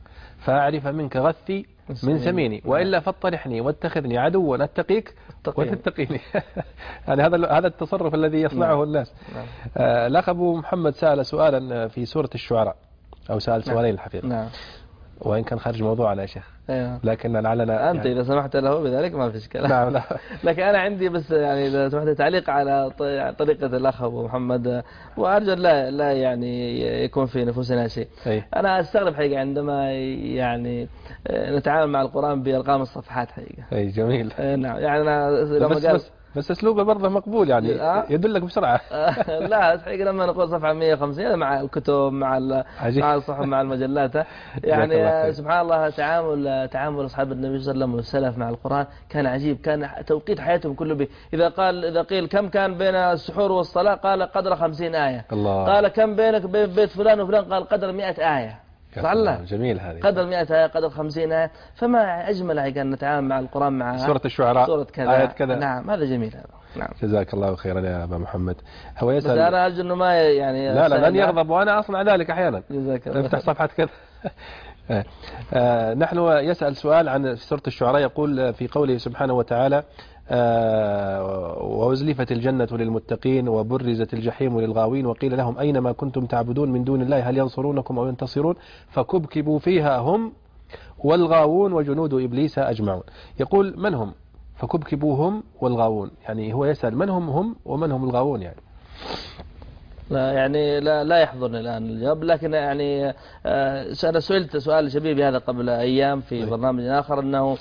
فأعرف منك غثي من سميني وإلا فاطرحني واتخذني عدوا أتقيك وتتقيني. يعني هذا هذا التصرف الذي يصنعه الناس. آه الأخ أبو محمد سأل سؤالا في سورة الشعراء، أو سأل سؤالين الحقيقة، نعم. وإن كان خارج موضوعنا يا شيخ، أيوة. لكن لعلنا أنت يعني إذا سمحت له بذلك ما فيش كلام. نعم لا. لكن أنا عندي بس يعني إذا سمحت تعليق على طريقة الأخ أبو محمد، وأرجو لا لا يعني يكون في نفوسنا شيء. أي. أنا أستغرب حقيقة عندما يعني نتعامل مع القرآن بأرقام الصفحات حقيقة. أي جميل. نعم يعني أنا لما بس قال بس بس اسلوبه برضه مقبول يعني آه؟ يدلك بسرعه. لا حقيقة لما نقول صفحه مئة وخمسين مع الكتب مع مع الصحف مع المجلات يعني سبحان الله تعامل تعامل اصحاب النبي صلى الله عليه وسلم والسلف مع القرآن كان عجيب، كان توقيت حياتهم كله به. اذا قال اذا قيل كم كان بين السحور والصلاه قال قدر خمسين آية. الله. قال كم بينك بين بيت فلان وفلان قال قدر مئة آية. صح. جميل هذه. قدر مئة آية قدر خمسين آية، فما أجمل أن نتعامل مع القرآن مع سورة الشعراء سورة كذا آية كذا. نعم هذا جميل هذا. نعم. جزاك الله خيرا يا أبا محمد. هو يسأل بس أنا أرجو إنه ما يعني لا لا لن يغضب، وأنا أصنع ذلك أحيانا. جزاك الله. نفتح صفحة كذا. آه. آه. نحن يسأل سؤال عن سورة الشعراء، يقول في قوله سبحانه وتعالى آه وأزلفت الجنة للمتقين وبرزت الجحيم للغاوين وقيل لهم أين ما كنتم تعبدون من دون الله هل ينصرونكم أو ينتصرون فكبكبوا فيها هم والغاوون وجنود إبليس أجمعون. يقول من هم فكبكبوا هم والغاوون، يعني هو يسأل من هم هم ومن هم الغاوون يعني. لا يعني لا لا يحضرني الآن الجواب، لكن يعني آه أنا سئلت سؤال شبيه بهذا قبل أيام في برنامج آخر أنه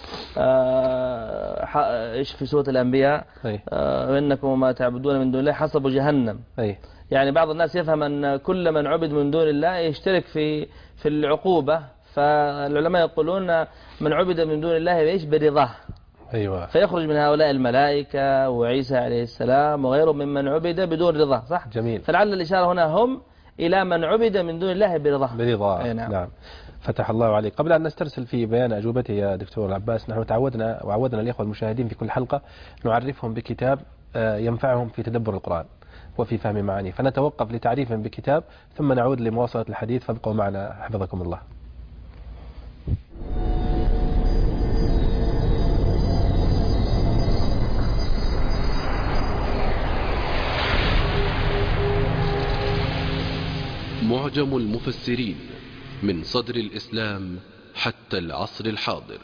آه إيش في سورة الأنبياء آه إنكم ما تعبدون من دون الله حسب جهنم. أي. يعني بعض الناس يفهم أن كل من عبد من دون الله يشترك في في العقوبة، فالعلماء يقولون من عبد من دون الله يعيش برضاه. أيوة. فيخرج من هؤلاء الملائكة وعيسى عليه السلام وغيرهم ممن عبد بدون رضاه. صح؟ جميل. فلعل الإشارة هنا هم إلى من عبد من دون الله برضاه. برضاه. نعم. نعم. فتح الله عليك. قبل أن نسترسل في بيان أجوبته يا دكتور العباس، نحن تعودنا وعودنا الإخوة المشاهدين في كل حلقة نعرفهم بكتاب ينفعهم في تدبر القرآن وفي فهم معانيه، فنتوقف لتعريفهم بكتاب ثم نعود لمواصلة الحديث، فابقوا معنا حفظكم الله. معجم المفسرين من صدر الإسلام حتى العصر الحاضر.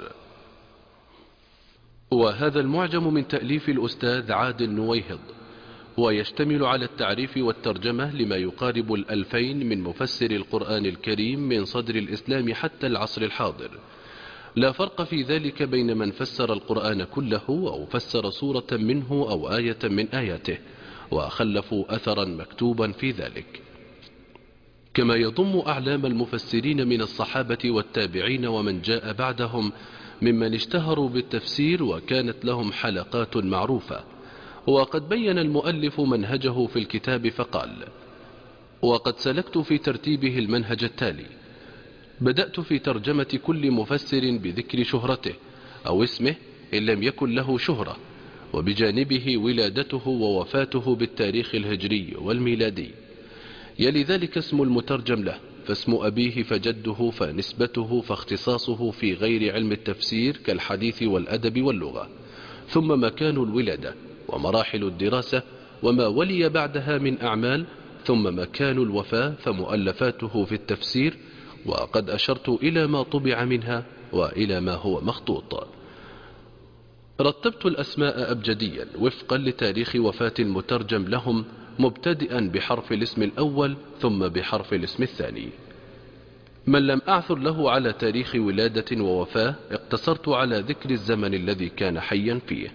وهذا المعجم من تأليف الأستاذ عادل نويهض، ويشتمل على التعريف والترجمة لما يقارب الألفين من مفسر القرآن الكريم من صدر الإسلام حتى العصر الحاضر. لا فرق في ذلك بين من فسر القرآن كله أو فسر سورة منه أو آية من آياته، وخلفوا أثرا مكتوبا في ذلك. كما يضم أعلام المفسرين من الصحابة والتابعين ومن جاء بعدهم ممن اشتهروا بالتفسير وكانت لهم حلقات معروفة. وقد بين المؤلف منهجه في الكتاب فقال: وقد سلكت في ترتيبه المنهج التالي: بدأت في ترجمة كل مفسر بذكر شهرته أو اسمه إن لم يكن له شهرة، وبجانبه ولادته ووفاته بالتاريخ الهجري والميلادي. يلي ذلك اسم المترجم له، فاسم أبيه فجده فنسبته فاختصاصه في غير علم التفسير كالحديث والأدب واللغة، ثم مكان الولادة ومراحل الدراسة وما ولي بعدها من أعمال، ثم مكان الوفاة فمؤلفاته في التفسير، وقد أشرت إلى ما طبع منها وإلى ما هو مخطوط. رتبت الأسماء أبجديا وفقا لتاريخ وفاة المترجم لهم، مبتدئا بحرف الاسم الأول ثم بحرف الاسم الثاني. من لم أعثر له على تاريخ ولادة ووفاة اقتصرت على ذكر الزمن الذي كان حيا فيه.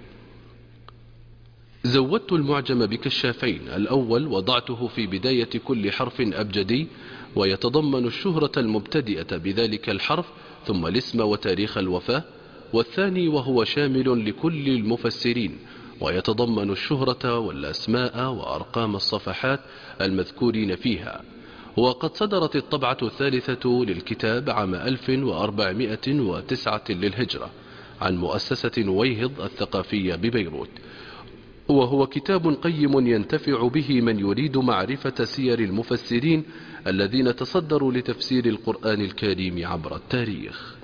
زودت المعجم بكشافين، الأول وضعته في بداية كل حرف أبجدي ويتضمن الشهرة المبتدئة بذلك الحرف ثم الاسم وتاريخ الوفاة، والثاني وهو شامل لكل المفسرين ويتضمن الشهرة والأسماء وأرقام الصفحات المذكورين فيها. وقد صدرت الطبعة الثالثة للكتاب عام ألف وأربعمائة وتسعة للهجرة عن مؤسسة نويهض الثقافية ببيروت، وهو كتاب قيم ينتفع به من يريد معرفة سير المفسرين الذين تصدروا لتفسير القرآن الكريم عبر التاريخ.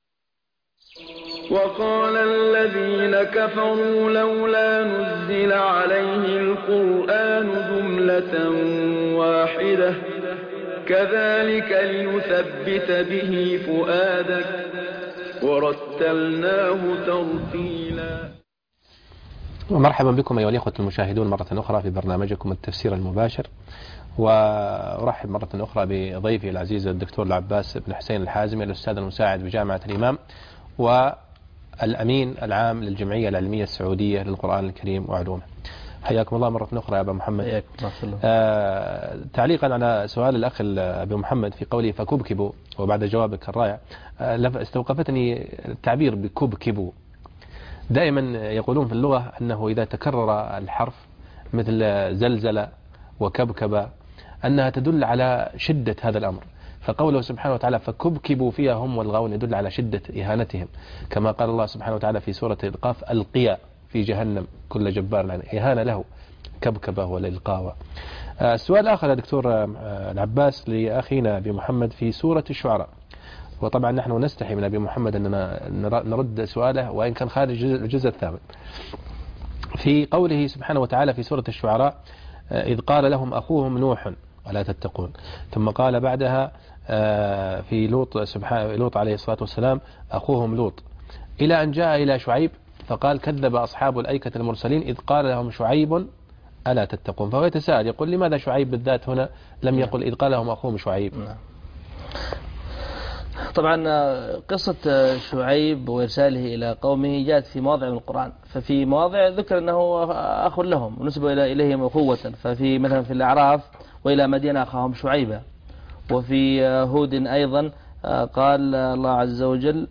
وقال الذين كفروا لولا نزل عليه القرآن جملة واحدة كذلك لنثبت به فؤادك ورتلناه ترتيلا. ومرحبا بكم أيها الأخوة المشاهدون مرة أخرى في برنامجكم التفسير المباشر، وأرحب مرة أخرى بضيفي العزيز الدكتور العباس بن حسين الحازمي الأستاذ المساعد بجامعة الإمام والأمين العام للجمعية العلمية السعودية للقرآن الكريم وعلومه. حياكم الله مرة أخرى يا أبا محمد. آه تعليقا على سؤال الأخ أبي محمد في قوله فكبكبوا وبعد جوابك الرائع، آه استوقفتني التعبير بكبكبوا. دائما يقولون في اللغة أنه إذا تكرر الحرف مثل زلزل وكبكب أنها تدل على شدة هذا الأمر، فقوله سبحانه وتعالى فكبكبوا فيها هم والغاوون يدل على شدة إهانتهم، كما قال الله سبحانه وتعالى في سورة القاف القيا في جهنم كل جبار عنه إهانة له كبكبة والإلقاوة. السؤال الآخر يا دكتور العباس لأخينا أبي محمد في سورة الشعراء، وطبعا نحن نستحي من أبي محمد أننا نرد سؤاله وإن كان خارج الجزء الثامن. في قوله سبحانه وتعالى في سورة الشعراء إذ قال لهم أخوهم نوح ولا تتقون، ثم قال بعدها في لوط سبحانه لوط عليه الصلاة والسلام أخوهم لوط، إلى أن جاء إلى شعيب فقال كذب أصحاب الأيكة المرسلين إذ قال لهم شعيب ألا تتقون. فهو يتساءل يقول لماذا شعيب بالذات هنا لم يقل إذ قال لهم أخوهم شعيب؟ طبعا قصة شعيب وإرساله إلى قومه جاءت في مواضع من القرآن، ففي مواضع ذكر أنه أخ لهم ونسب إليهم أخوة، ففي مثلا في الأعراف وإلى مدين أخاهم شعيبا، وفي هود أيضا قال الله عز وجل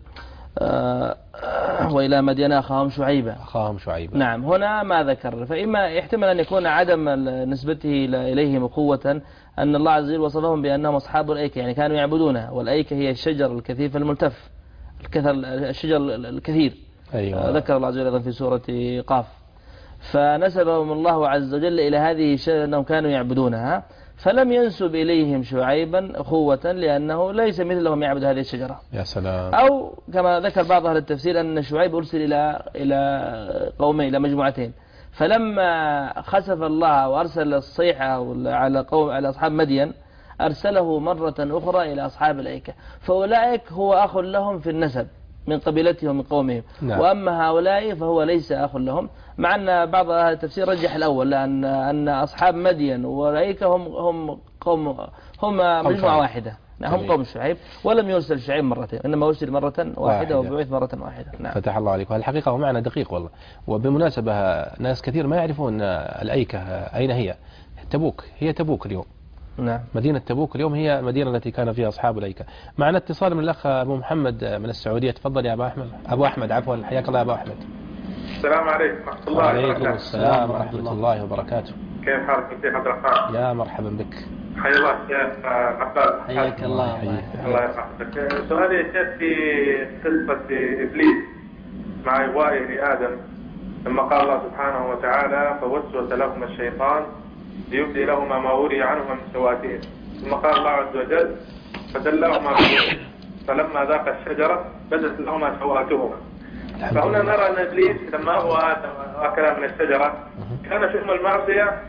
وإلى مدين أخاهم شعيبا أخاهم شعيبا. نعم، هنا ما ذكر، فإما يحتمل أن يكون عدم نسبته إليهم أخوة أن الله عز وجل وصفهم بأنهم أصحاب الأيكة، يعني كانوا يعبدونها، والأيكة هي الشجر الكثيف الملتف، الكثر الشجر الكثير. أيوة. ذكر الله عز وجل في سورة قاف، فنسبهم الله عز وجل إلى هذه الشجرة أنهم كانوا يعبدونها، فلم ينسب إليهم شعيبا أخوة لأنه ليس مثلهم يعبد هذه الشجرة. يا سلام. أو كما ذكر بعض أهل التفسير أن شعيب أرسل إلى إلى قومين إلى مجموعتين، فلما خسف الله وأرسل الصيحة على قوم على أصحاب مدين أرسله مرة أخرى إلى أصحاب الأيكة، فأولئك هو أخ لهم في النسب من قبيلتهم ومن قومهم. نعم. وأما هؤلاء فهو ليس أخ لهم، مع أن بعض أهل التفسير رجح الأول، لأن أن أصحاب مدين والأيكة هم هم قوم هم مجموعة واحدة، هم قوم شعيب، ولم يرسل شعيب مرتين، إنما أرسل مرة واحدة, واحدة. وبعث مرة واحدة. نعم. فتح الله عليك. والحقيقة هو معنى دقيق والله. وبمناسبة ناس كثير ما يعرفون الأيكة أين هي. تبوك، هي تبوك اليوم. نعم. مدينة تبوك اليوم هي المدينة التي كان فيها أصحاب الأيكة. معنا اتصال من الأخ أبو محمد من السعودية. تفضل يا أبو أحمد. أبو أحمد عفوا، حياك الله يا أبو أحمد. السلام عليكم ورحمة الله وبركاته. وعليكم السلام ورحمة الله وبركاته. كيف حالك يا عبد الرحمن؟ يا مرحبا بك. حيا الله يا عباس. حياك الله. الله يرحمك. سؤالي يا شيخ في قصة إبليس مع إغوائه لآدم، لما قال الله سبحانه وتعالى فوسوس لهما الشيطان ليبدي لهما ما وري عنهما من سواتهم، ثم قال الله عز وجل فدلهما بغرور فلما ذاق الشجرة بدت لهما سواتهما. فهنا نرى أن إبليس لما هو أكل من الشجرة كان شؤم المعصية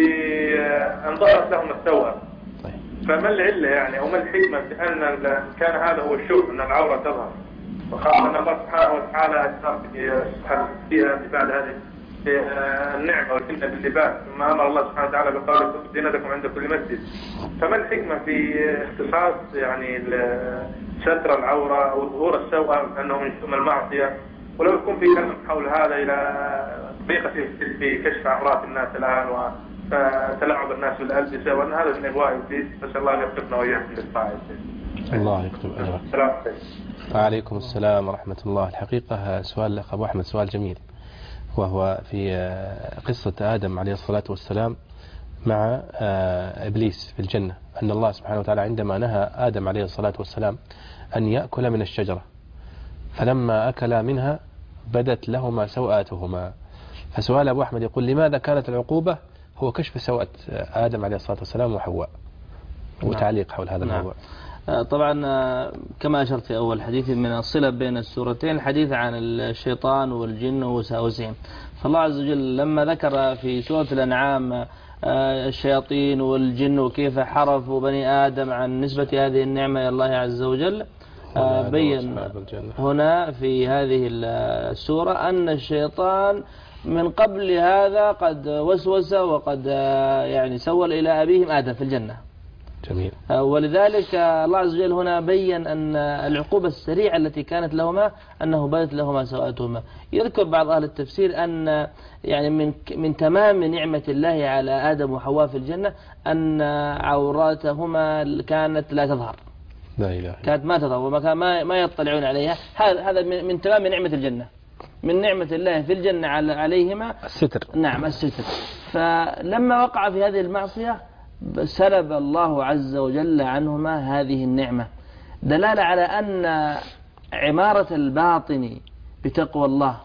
بأن ظهرت لهم السوء. فما العلة يعني أو ما الحكمة في أن كان هذا هو الشؤم أن العورة تظهر، وخاصة أن الله سبحانه وتعالى أشار فيها بعد هذه النعمة والجنة باللباس، ثم أمر الله سبحانه وتعالى بقوله زينتكم عند كل مسجد. فما الحكمة في اختصاص يعني ستر العورة أو ظهور السوء أنه من شؤم المعصية؟ ولو يكون في كلام حول هذا إلى طريقة في كشف عورات الناس الآن وتلاعب الناس بالألبسة، وأن هذا من إغواء إبليس. نسأل الله أن يوفقنا وإياكم للطاعة. الله يكتب أجرك. السلام عليكم. وعليكم السلام ورحمة الله. الحقيقة سؤال الأخ أبو أحمد سؤال جميل، وهو في قصة آدم عليه الصلاة والسلام مع إبليس في الجنة، أن الله سبحانه وتعالى عندما نهى آدم عليه الصلاة والسلام أن يأكل من الشجرة، فلما أكل منها بدت لهما سوآتهما، فسؤال أبو أحمد يقول لماذا كانت العقوبة هو كشف سوءة آدم عليه الصلاة والسلام وحواء؟ وتعليق حول هذا نعم. الموضوع. طبعا كما أشرت في أول حديث من الصلة بين السورتين الحديث عن الشيطان والجن ووساوسهم. فالله عز وجل لما ذكر في سورة الأنعام الشياطين والجن وكيف حرفوا بني آدم عن نسبة هذه النعمة إلى الله عز وجل، بين هنا في هذه السورة أن الشيطان من قبل هذا قد وسوس وقد يعني سول إلى أبيهم آدم في الجنة. جميل. ولذلك الله عز وجل هنا بين أن العقوبة السريعة التي كانت لهما أنه بدت لهما سوءاتهما. يذكر بعض أهل التفسير أن يعني من من تمام نعمة الله على آدم وحواء في الجنة أن عوراتهما كانت لا تظهر. لا إله. كانت ما تظهر وما كان ما ما يطلعون عليها. هذا هذا من, من تمام نعمة الجنة. من نعمة الله في الجنة عليهما الستر. نعم الستر. فلما وقع في هذه المعصية سلب الله عز وجل عنهما هذه النعمة، دلالة على أن عمارة الباطن بتقوى الله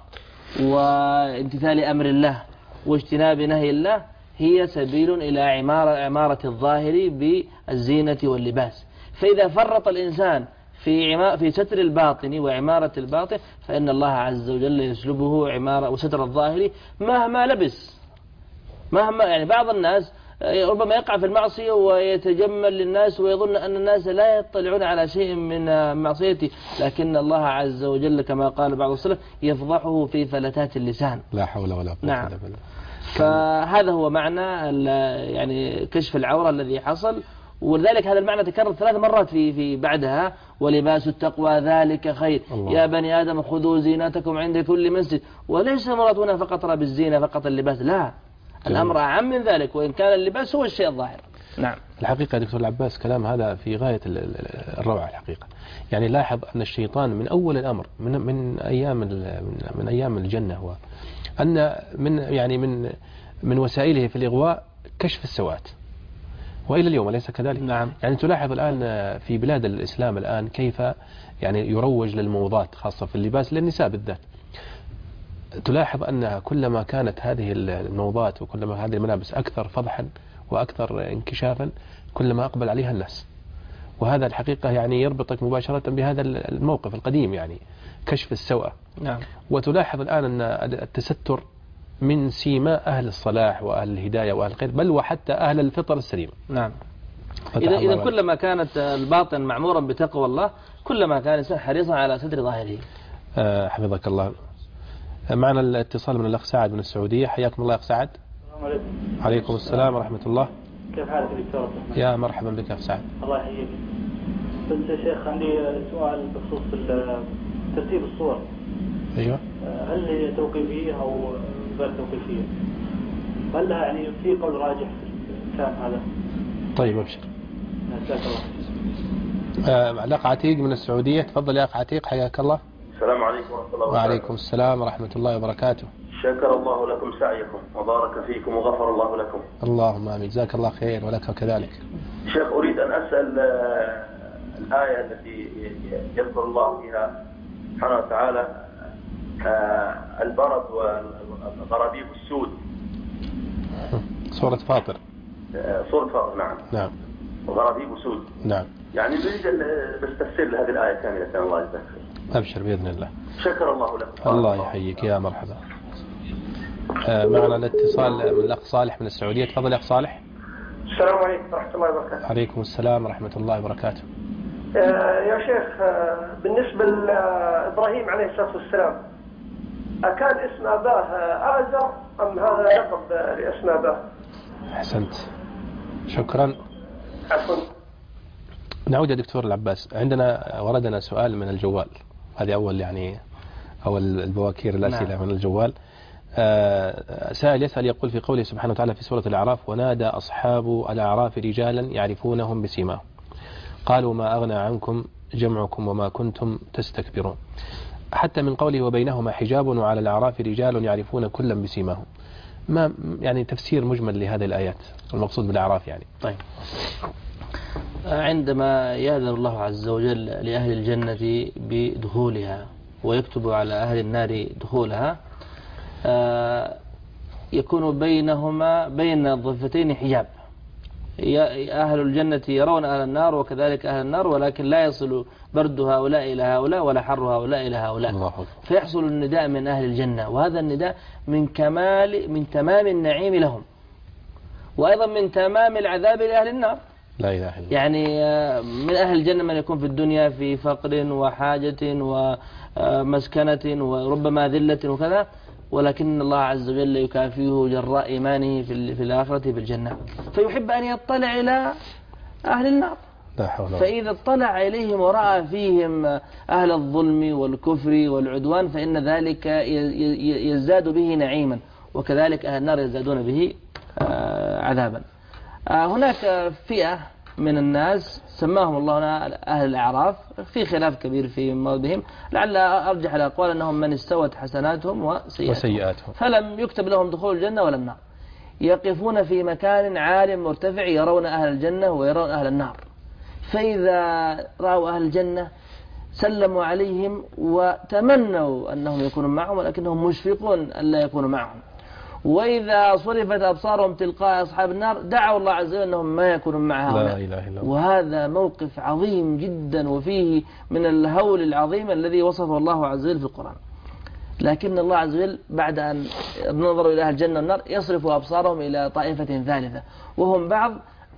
وامتثال أمر الله واجتناب نهي الله هي سبيل إلى عمارة, عمارة الظاهر بالزينة واللباس. فإذا فرط الإنسان في في ستر الباطن وعمارة الباطن فإن الله عز وجل يسلبه عمارة وستر الظاهر مهما لبس. مهما يعني بعض الناس ربما يقع في المعصية ويتجمل للناس ويظن أن الناس لا يطلعون على شيء من معصيته، لكن الله عز وجل كما قال بعض السلف يفضحه في فلتات اللسان. لا حول ولا قوة نعم. إلا بالله. فهذا هو معنى يعني كشف العورة الذي حصل، ولذلك هذا المعنى تكرر ثلاث مرات في في بعدها ولباس التقوى ذلك خير. الله. يا بني آدم خذوا زينتكم عند كل مسجد. وليس المراد هنا فقط بالزينة فقط اللباس، لا، الأمر أعم من ذلك، وإن كان اللباس هو الشيء الظاهر. نعم. الحقيقة يا دكتور العباس كلام هذا في غاية الروعة الحقيقة. يعني لاحظ أن الشيطان من أول الأمر من من أيام من أيام الجنة هو أن من يعني من من وسائله في الإغواء كشف السوءات، وإلى اليوم أليس كذلك؟ نعم. يعني تلاحظ الآن في بلاد الإسلام الآن كيف يعني يروج للموضات خاصة في اللباس للنساء بالذات. تلاحظ أن كلما كانت هذه الموضات وكلما هذه الملابس أكثر فضحا وأكثر انكشافا كلما أقبل عليها الناس. وهذا الحقيقة يعني يربطك مباشرة بهذا الموقف القديم، يعني كشف السوءة. نعم. وتلاحظ الآن أن التستر من سيماء أهل الصلاح وأهل الهداية وأهل الخير، بل وحتى أهل الفطر السليمة. نعم. إذا إذا كلما كانت الباطن معمورا بتقوى الله كلما كان الإنسان حريصا على ستر ظاهره. أه حفظك الله. معنا الاتصال من الأخ سعد من السعودية. حياكم الله أخ سعد. السلام عليكم. عليكم السلام ورحمة الله. كيف حالك دكتور؟ يا مرحبا بك أخ سعد. الله يحييك. بس يا شيخ عندي سؤال بخصوص ترتيب الصور. أيوة. هل هي توقيفية أو غير توقيفية؟ هل لها يعني في قول راجح في الكلام هذا؟ طيب أبشر. جزاك الله. آه الأخ عتيق من السعودية. تفضل يا أخ عتيق حياك الله. السلام عليكم ورحمة الله وبركاته. وعليكم السلام ورحمة الله وبركاته. شكر الله لكم سعيكم وبارك فيكم وغفر الله لكم. اللهم آمين. جزاك الله خير ولك وكذلك. شيخ أريد أن أسأل الآية التي يذكر الله فيها سبحانه وتعالى البرد والغرابيب السود. سورة فاطر. سورة فاطر نعم. نعم. وغرابيب سود. نعم. يعني نريد أن بس تفسير لهذه الآية كاملة. الله يجزاك خير. أبشر بإذن الله. شكر الله لكم. الله يحييك يا مرحبا. آه معنا الاتصال من الأخ صالح من السعودية. تفضل يا أخ صالح. السلام عليكم ورحمة الله وبركاته. عليكم السلام ورحمة الله وبركاته. آه يا شيخ آه بالنسبة لإبراهيم عليه الصلاة والسلام أكان اسم أباه آزر أم هذا لقب لاسم أباه؟ أحسنت شكرا. عفوا. نعود يا دكتور العباس. عندنا وردنا سؤال من الجوال. هذه أول يعني أول البواكير الأسئلة. نعم. من الجوال. آه سائل يسأل يقول في قوله سبحانه وتعالى في سورة الأعراف ونادى أصحاب الأعراف رجالا يعرفونهم بسيماهم قالوا ما أغنى عنكم جمعكم وما كنتم تستكبرون. حتى من قوله وبينهما حجاب وعلى الأعراف رجال يعرفون كلا بسيماهم. ما يعني تفسير مجمل لهذه الآيات المقصود بالأعراف يعني. طيب. عندما يأذن الله عز وجل لأهل الجنة بدخولها ويكتب على أهل النار دخولها يكون بينهما بين الضفتين حجاب. أهل الجنة يرون أهل النار وكذلك أهل النار، ولكن لا يصل برد هؤلاء إلى هؤلاء ولا حر هؤلاء إلى هؤلاء، فيحصل النداء من أهل الجنة، وهذا النداء من كمال من تمام النعيم لهم، وأيضا من تمام العذاب لأهل النار. لا إله إلا الله. يعني من أهل الجنة من يكون في الدنيا في فقر وحاجة ومسكنة وربما ذلة وكذا، ولكن الله عز وجل يكافيه جراء إيمانه في في الآخرة بالجنة، فيحب أن يطلع إلى أهل النار، فإذا اطلع إليهم ورأى فيهم أهل الظلم والكفر والعدوان فإن ذلك يزداد به نعيما، وكذلك أهل النار يزدادون به عذابا. هناك فئة من الناس سماهم الله هنا أهل الأعراف، في خلاف كبير في موضهم، لعل أرجح الأقوال أنهم من استوت حسناتهم وسيئاتهم, وسيئاتهم فلم يكتب لهم دخول الجنة ولا النار، يقفون في مكان عال مرتفع يرون أهل الجنة ويرون أهل النار، فإذا رأوا أهل الجنة سلموا عليهم وتمنوا أنهم يكونوا معهم، ولكنهم مشفقون ألا يكونوا معهم، وإذا صرفت أبصارهم تلقاء أصحاب النار دعوا الله عز وجل أنهم ما يكونوا مع هؤلاء. لا إله إلا الله. وهذا موقف عظيم جدا، وفيه من الهول العظيم الذي وصفه الله عز وجل في القرآن. لكن الله عز وجل بعد أن نظروا إلى أهل الجنة والنار يصرف أبصارهم إلى طائفة ثالثة، وهم بعض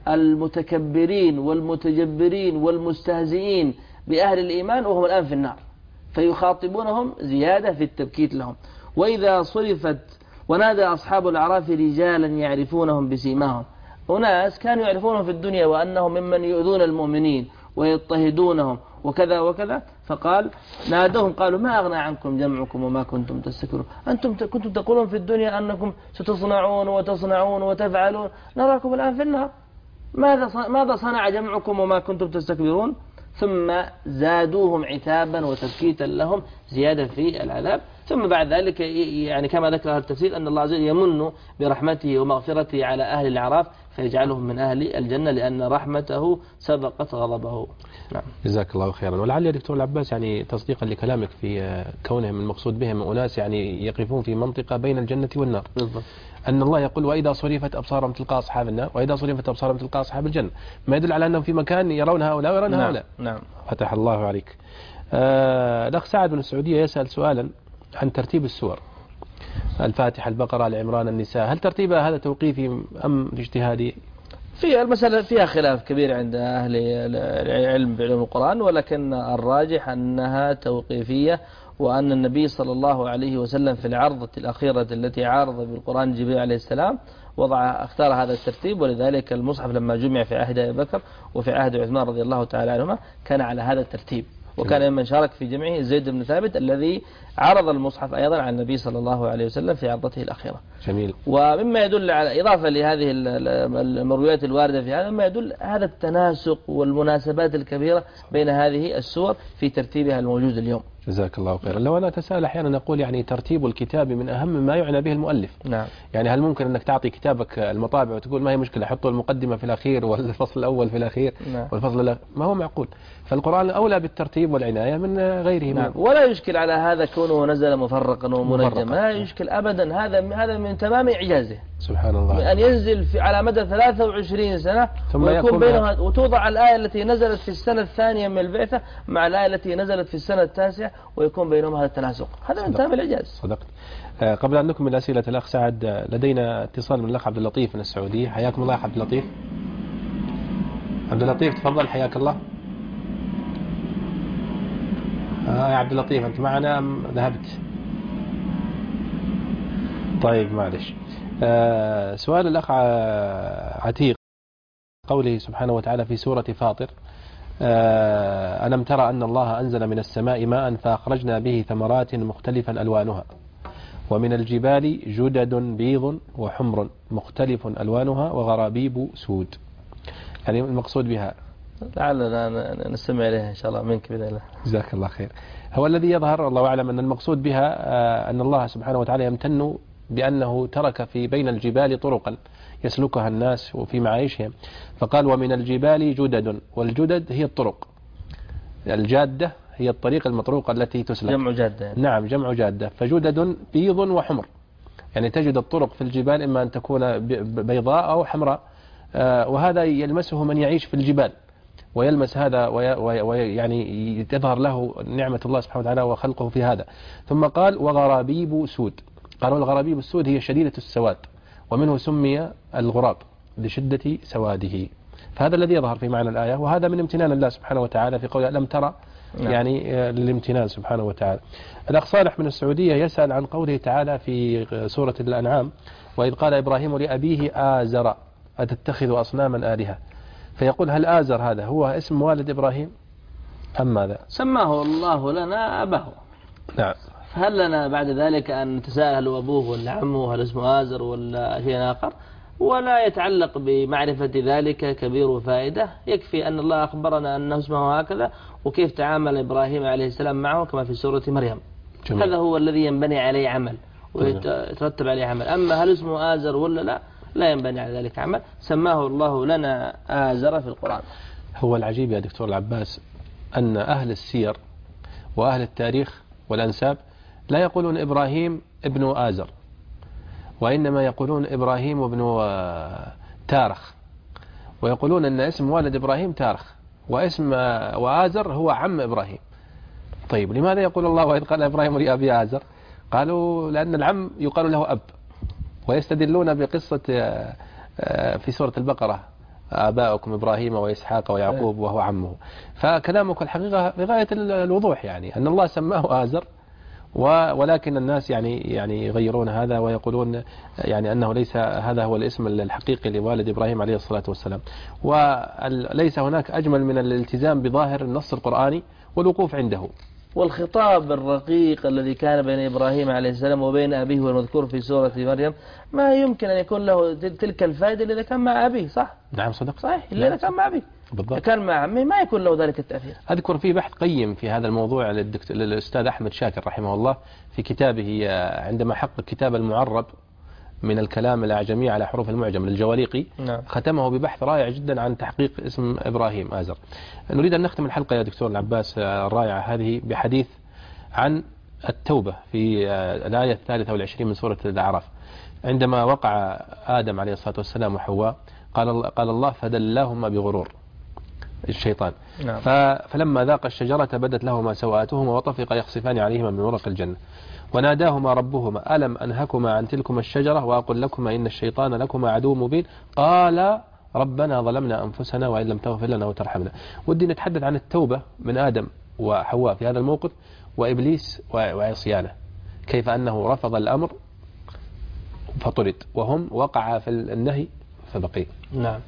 المتكبرين والمتجبرين والمستهزئين بأهل الإيمان وهم الآن في النار، فيخاطبونهم زيادة في التبكيت لهم. وإذا صرفت ونادى أصحاب الأعراف رجالا يعرفونهم بسيماهم، أناس كانوا يعرفونهم في الدنيا وأنهم ممن يؤذون المؤمنين ويضطهدونهم وكذا وكذا، فقال نادوهم قالوا ما أغنى عنكم جمعكم وما كنتم تستكبرون، أنتم كنتم تقولون في الدنيا أنكم ستصنعون وتصنعون وتفعلون، نراكم الآن في النار، ماذا ماذا صنع جمعكم وما كنتم تستكبرون؟ ثم زادوهم عتابا وتبكيتا لهم زيادة في العذاب. ثم بعد ذلك يعني كما ذكر التفسير أن الله عز وجل يمن برحمته ومغفرته على أهل الأعراف فيجعلهم من أهل الجنة لأن رحمته سبقت غضبه. نعم. جزاك الله خيرا. ولعل يا دكتور العباس يعني تصديقا لكلامك في كونهم المقصود بهم أناس يعني يقفون في منطقة بين الجنة والنار، بالضبط. أن الله يقول وإذا صرفت أبصارهم تلقاء أصحاب النار وإذا صرفت أبصارهم تلقاء أصحاب الجنة، ما يدل على أنهم في مكان يرون هؤلاء ويرون نعم. هؤلاء. نعم. فتح الله عليك. آه الأخ سعد من السعودية يسأل سؤالا عن ترتيب السور، الفاتحة البقرة العمران النساء، هل ترتيبها هذا توقيفي أم اجتهادي؟ في المسألة فيها خلاف كبير عند أهل العلم بعلوم القرآن، ولكن الراجح أنها توقيفية، وأن النبي صلى الله عليه وسلم في العرضة الأخيرة التي عارض بالقرآن جبريل عليه السلام وضع اختار هذا الترتيب، ولذلك المصحف لما جمع في عهد أبي بكر وفي عهد عثمان رضي الله تعالى عنهما كان على هذا الترتيب، وكان ممن شارك في جمعه زيد بن ثابت الذي عرض المصحف أيضا على النبي صلى الله عليه وسلم في عرضته الأخيرة. جميل. ومما يدل على إضافة لهذه المرويات الواردة في هذا، مما يدل هذا التناسق والمناسبات الكبيرة بين هذه السور في ترتيبها الموجود اليوم. جزاك الله خيرا. لو أنا أتساءل أحيانا نقول يعني ترتيب الكتاب من أهم ما يعنى به المؤلف. نعم. يعني هل ممكن أنك تعطي كتابك المطابع وتقول ما هي مشكلة حطوا المقدمة في الأخير والفصل الأول في الأخير؟ نعم. والفصل الأخير ما هو معقول، فالقرآن أولى بالترتيب والعناية من غيره. نعم. ولا يشكل على هذا كونه نزل مفرقا ومنجما، لا يشكل أبدا، هذا هذا من تمام إعجازه سبحان الله، أن ينزل في على مدى ثلاثة وعشرين سنة ثم ويكون بينها وتوضع الآية التي نزلت في السنة الثانية من البعثة مع الآية التي نزلت في السنة التاسعة ويكون بينهم هذا التناسق، هذا من تمام الإعجاز. صدقت. آه قبل أن نكمل أسئلة الأخ سعد، لدينا اتصال من الأخ عبد اللطيف من السعودية. حياكم الله عبد اللطيف. عبد اللطيف تفضل، حياك الله. آه يا عبد اللطيف أنت معنا أم ذهبت؟ طيب معلش. آه سؤال الأخ عتيق، قوله سبحانه وتعالى في سورة فاطر آه ألم ترى أن الله أنزل من السماء ماء فأخرجنا به ثمرات مختلفا ألوانها ومن الجبال جدد بيض وحمر مختلف ألوانها وغرابيب سود، يعني المقصود بها لعلنا نستمع إليها إن شاء الله منك بإذن الله. جزاك الله خير. هو الذي يظهر الله أعلم أن المقصود بها آه أن الله سبحانه وتعالى يمتن بأنه ترك في بين الجبال طرقا يسلكها الناس وفي معايشهم، فقال ومن الجبال جدد، والجدد هي الطرق، الجادة هي الطريق المطروقة التي تسلك، جمع جادة يعني. نعم جمع جادة، فجدد بيض وحمر يعني تجد الطرق في الجبال إما أن تكون بيضاء أو حمراء، وهذا يلمسه من يعيش في الجبال ويلمس هذا ويعني تظهر له نعمة الله سبحانه وتعالى وخلقه في هذا. ثم قال وغرابيب سود، قالوا الغرابيب السود هي شديدة السواد، ومنه سمي الغراب لشدة سواده. فهذا الذي يظهر في معنى الآية، وهذا من امتنان الله سبحانه وتعالى في قوله لم ترى، يعني للامتنان سبحانه وتعالى. الأخ صالح من السعودية يسأل عن قوله تعالى في سورة الأنعام وإذ قال إبراهيم لأبيه آزر أتتخذ أصناما آلهة، فيقول هل آزر هذا هو اسم والد إبراهيم أم ماذا؟ سماه الله لنا أباه. نعم. فهل لنا بعد ذلك أن نتساءل هل أبوه ولا عمه هل اسمه آزر ولا شيء آخر؟ ولا يتعلق بمعرفة ذلك كبير فائدة، يكفي أن الله أخبرنا أنه اسمه هكذا وكيف تعامل إبراهيم عليه السلام معه كما في سورة مريم. جميل. هذا هو الذي ينبني عليه عمل ويترتب عليه عمل. أما هل اسمه آزر ولا لا لا ينبني على ذلك عمل، سماه الله لنا آزر في القرآن. هو العجيب يا دكتور العباس أن أهل السير وأهل التاريخ والأنساب لا يقولون إبراهيم ابن آزر، وإنما يقولون إبراهيم ابن تارخ، ويقولون أن اسم والد إبراهيم تارخ واسم وآزر هو عم إبراهيم. طيب لماذا يقول الله وإذ قال إبراهيم لأبي آزر؟ قالوا لأن العم يقال له أب، ويستدلون بقصة في سورة البقرة آباؤكم إبراهيم وإسحاق ويعقوب وهو عمه. فكلامك الحقيقة بغاية الوضوح، يعني أن الله سماه آزر، ولكن الناس يعني يعني يغيرون هذا ويقولون يعني أنه ليس هذا هو الاسم الحقيقي لوالد إبراهيم عليه الصلاة والسلام. وليس هناك أجمل من الالتزام بظاهر النص القرآني والوقوف عنده. والخطاب الرقيق الذي كان بين إبراهيم عليه السلام وبين أبيه والمذكور في سورة مريم ما يمكن أن يكون له تلك الفائدة إذا كان مع أبيه. صح؟ نعم صدق. صحيح، إلا إذا كان مع أبيه. بالضبط. كان مع عمه ما يكون له ذلك التأثير. أذكر في بحث قيم في هذا الموضوع للأستاذ أحمد شاكر رحمه الله في كتابه عندما حقق كتاب المعرب من الكلام الأعجمي على حروف المعجم للجواليقي. نعم. ختمه ببحث رائع جدا عن تحقيق اسم إبراهيم آزر. نريد أن نختم الحلقة يا دكتور العباس الرائعة هذه بحديث عن التوبة في الآية الثالثة والعشرين من سورة الأعراف، عندما وقع آدم عليه الصلاة والسلام وحواء قال قال الله فدلاهما بغرور الشيطان. نعم. فلما ذاق الشجرة بدت لهما سوآتهما وطفقا يخصفان عليهما من ورق الجنة وناداهما ربهما ألم أنهكما عن تلكما الشجرة وأقل لكما إن الشيطان لكما عدو مبين قال ربنا ظلمنا أنفسنا وإن لم تغفر لنا وترحمنا. ودي نتحدث عن التوبة من آدم وحواء في هذا الموقف وإبليس وعصيانه، كيف أنه رفض الأمر فطرد وهم وقع في النهي فبقي. نعم.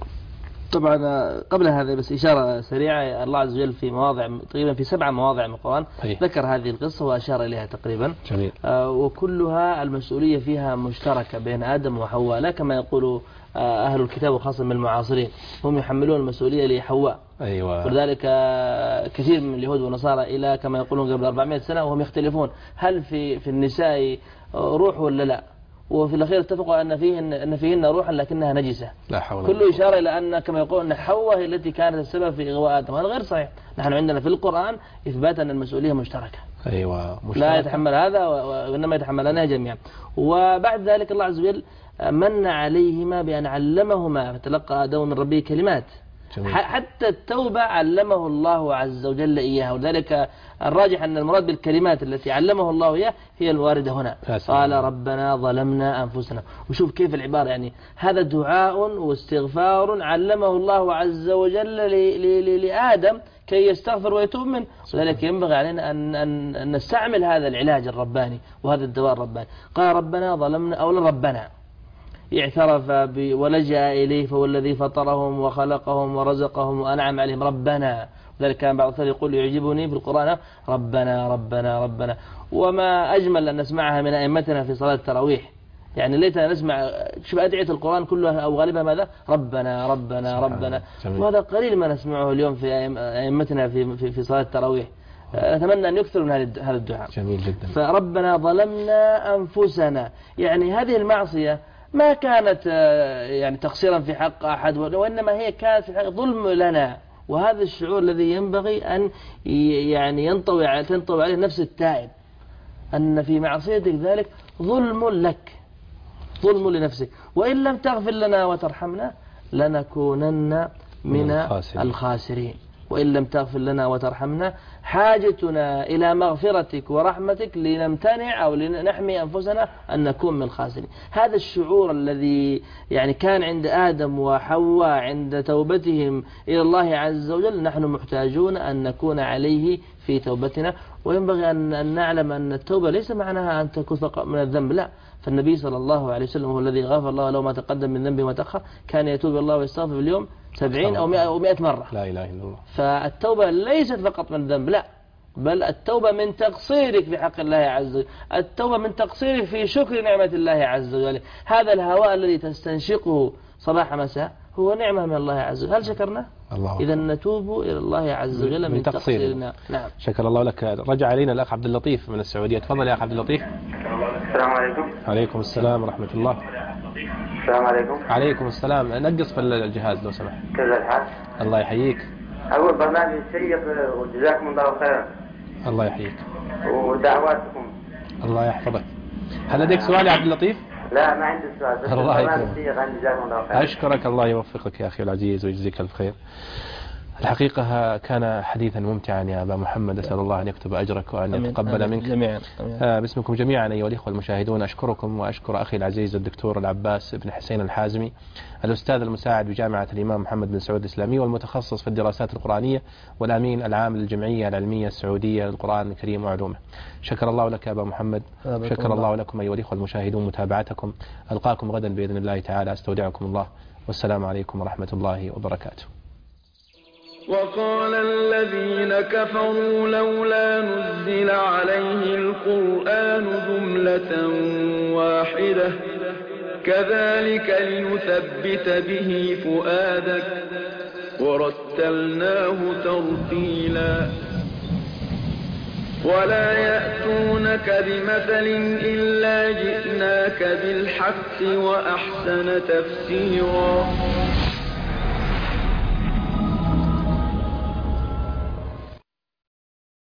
طبعا قبل هذا بس إشارة سريعة، الله عز وجل في مواضع تقريبا في سبع مواضع من القرآن أي. ذكر هذه القصة وأشار إليها تقريبا. جميل. آه وكلها المسؤولية فيها مشتركة بين آدم وحواء، لا كما يقول آه أهل الكتاب وخاصة من المعاصرين هم يحملون المسؤولية لحواء. أيوة. ولذلك آه كثير من اليهود والنصارى إلى كما يقولون قبل أربعمائة سنة وهم يختلفون هل في في النساء روح ولا لا، وفي الأخير اتفقوا أن فيهن أن فيهن روحا لكنها نجسة. لا حول ولا قوة. كله إشارة إلى أن كما يقول أن حواء هي التي كانت السبب في إغواء آدم، هذا غير صحيح. نحن عندنا في القرآن إثبات أن المسؤولية مشتركة. أيوة. مشتركة. لا يتحمل هذا وإنما يتحملونها جميعا. وبعد ذلك الله عز وجل من عليهما بأن علمهما فتلقى آدم من ربه كلمات. جميل. حتى التوبة علمه الله عز وجل إياها، وذلك الراجح أن المراد بالكلمات التي علمه الله إياها هي الواردة هنا. قال ربنا ظلمنا أنفسنا. وشوف كيف العبارة، يعني هذا دعاء واستغفار علمه الله عز وجل لآدم كي يستغفر ويتوب منه، ولذلك ينبغي علينا أن, أن, أن نستعمل هذا العلاج الرباني وهذا الدواء الرباني. قال ربنا ظلمنا أولا ربنا اعترف ولجأ إليه فهو الذي فطرهم وخلقهم ورزقهم وأنعم عليهم ربنا. ذلك كان بعض الثاني يقول يعجبني في القرآن ربنا ربنا ربنا. وما أجمل أن نسمعها من أئمتنا في صلاة التراويح، يعني ليتنا نسمع شوف أدعية القرآن كلها أو غالبها ماذا ربنا ربنا ربنا. وهذا قليل ما نسمعه اليوم في أئمتنا في في, في صلاة التراويح. أتمنى أن يكثر من هذا الدعاء. جميل جدا. فربنا ظلمنا أنفسنا، يعني هذه المعصية ما كانت يعني تقصيرا في حق أحد، وإنما هي كانت في حق ظلم لنا. وهذا الشعور الذي ينبغي أن يعني ينطوي تنطوي عليه نفس التائب، أن في معصيتك ذلك ظلم لك، ظلم لنفسك. وإن لم تغفر لنا وترحمنا لنكونن من الخاسرين. الخاسرين. وإن لم تغفر لنا وترحمنا حاجتنا إلى مغفرتك ورحمتك لنمتنع أو لنحمي أنفسنا أن نكون من الخاسرين. هذا الشعور الذي يعني كان عند آدم وحواء عند توبتهم إلى الله عز وجل نحن محتاجون أن نكون عليه في توبتنا. وينبغي أن نعلم أن التوبة ليس معناها أن تكون من الذنب، لا. فالنبي صلى الله عليه وسلم هو الذي غفر الله له ما تقدم من ذنبه وما تأخر، كان يتوب الله ويستغفر في اليوم سبعين أو مئة أو مئة مرة. لا إله إلا الله. فالتوبة ليست فقط من الذنب، لا، بل التوبة من تقصيرك في حق الله عز وجل، التوبة من تقصيرك في شكر نعمة الله عز وجل. هذا الهواء الذي تستنشقه صباح مساء هو نعمة من الله عز وجل، هل شكرنا؟ إذا نتوب إلى الله عز وجل من, من تقصيرنا. نعم. شكر الله لك. رجع علينا الأخ عبد اللطيف من السعودية. تفضل يا أخ عبد اللطيف. السلام عليكم. عليكم السلام ورحمة الله. السلام عليكم. عليكم السلام. نقص في الجهاز لو سمحت. كيف الحال؟ الله يحييك. أول برنامج شيق وجزاكم الله خيرا. الله يحييك. ودعواتكم. الله يحفظك. هل لديك سؤال يا عبد اللطيف؟ لا ما عندي سؤال، بس الله يكرمك. أشكرك، الله يوفقك يا أخي العزيز ويجزيك الخير. الحقيقة كان حديثا ممتعا يا أبا محمد، أسأل الله أن يكتب أجرك وأن أمين. يتقبل أمين. منك جميعا. آه باسمكم جميعا أيها الإخوة المشاهدون. أشكركم وأشكر أخي العزيز الدكتور العباس بن حسين الحازمي، الأستاذ المساعد بجامعة الإمام محمد بن سعود الإسلامية والمتخصص في الدراسات القرآنية والأمين العام للجمعية العلمية السعودية للقرآن الكريم وعلومه. شكر الله لك يا أبا محمد. شكر الله لكم أيها الإخوة المشاهدون متابعتكم. ألقاكم غدا بإذن الله تعالى. أستودعكم الله والسلام عليكم ورحمة الله وبركاته. وقال الذين كفروا لولا نزل عليه القرآن جملة واحدة كذلك لنثبت به فؤادك ورتلناه ترتيلا ولا يأتونك بمثل إلا جئناك بالحق وأحسن تفسيرا.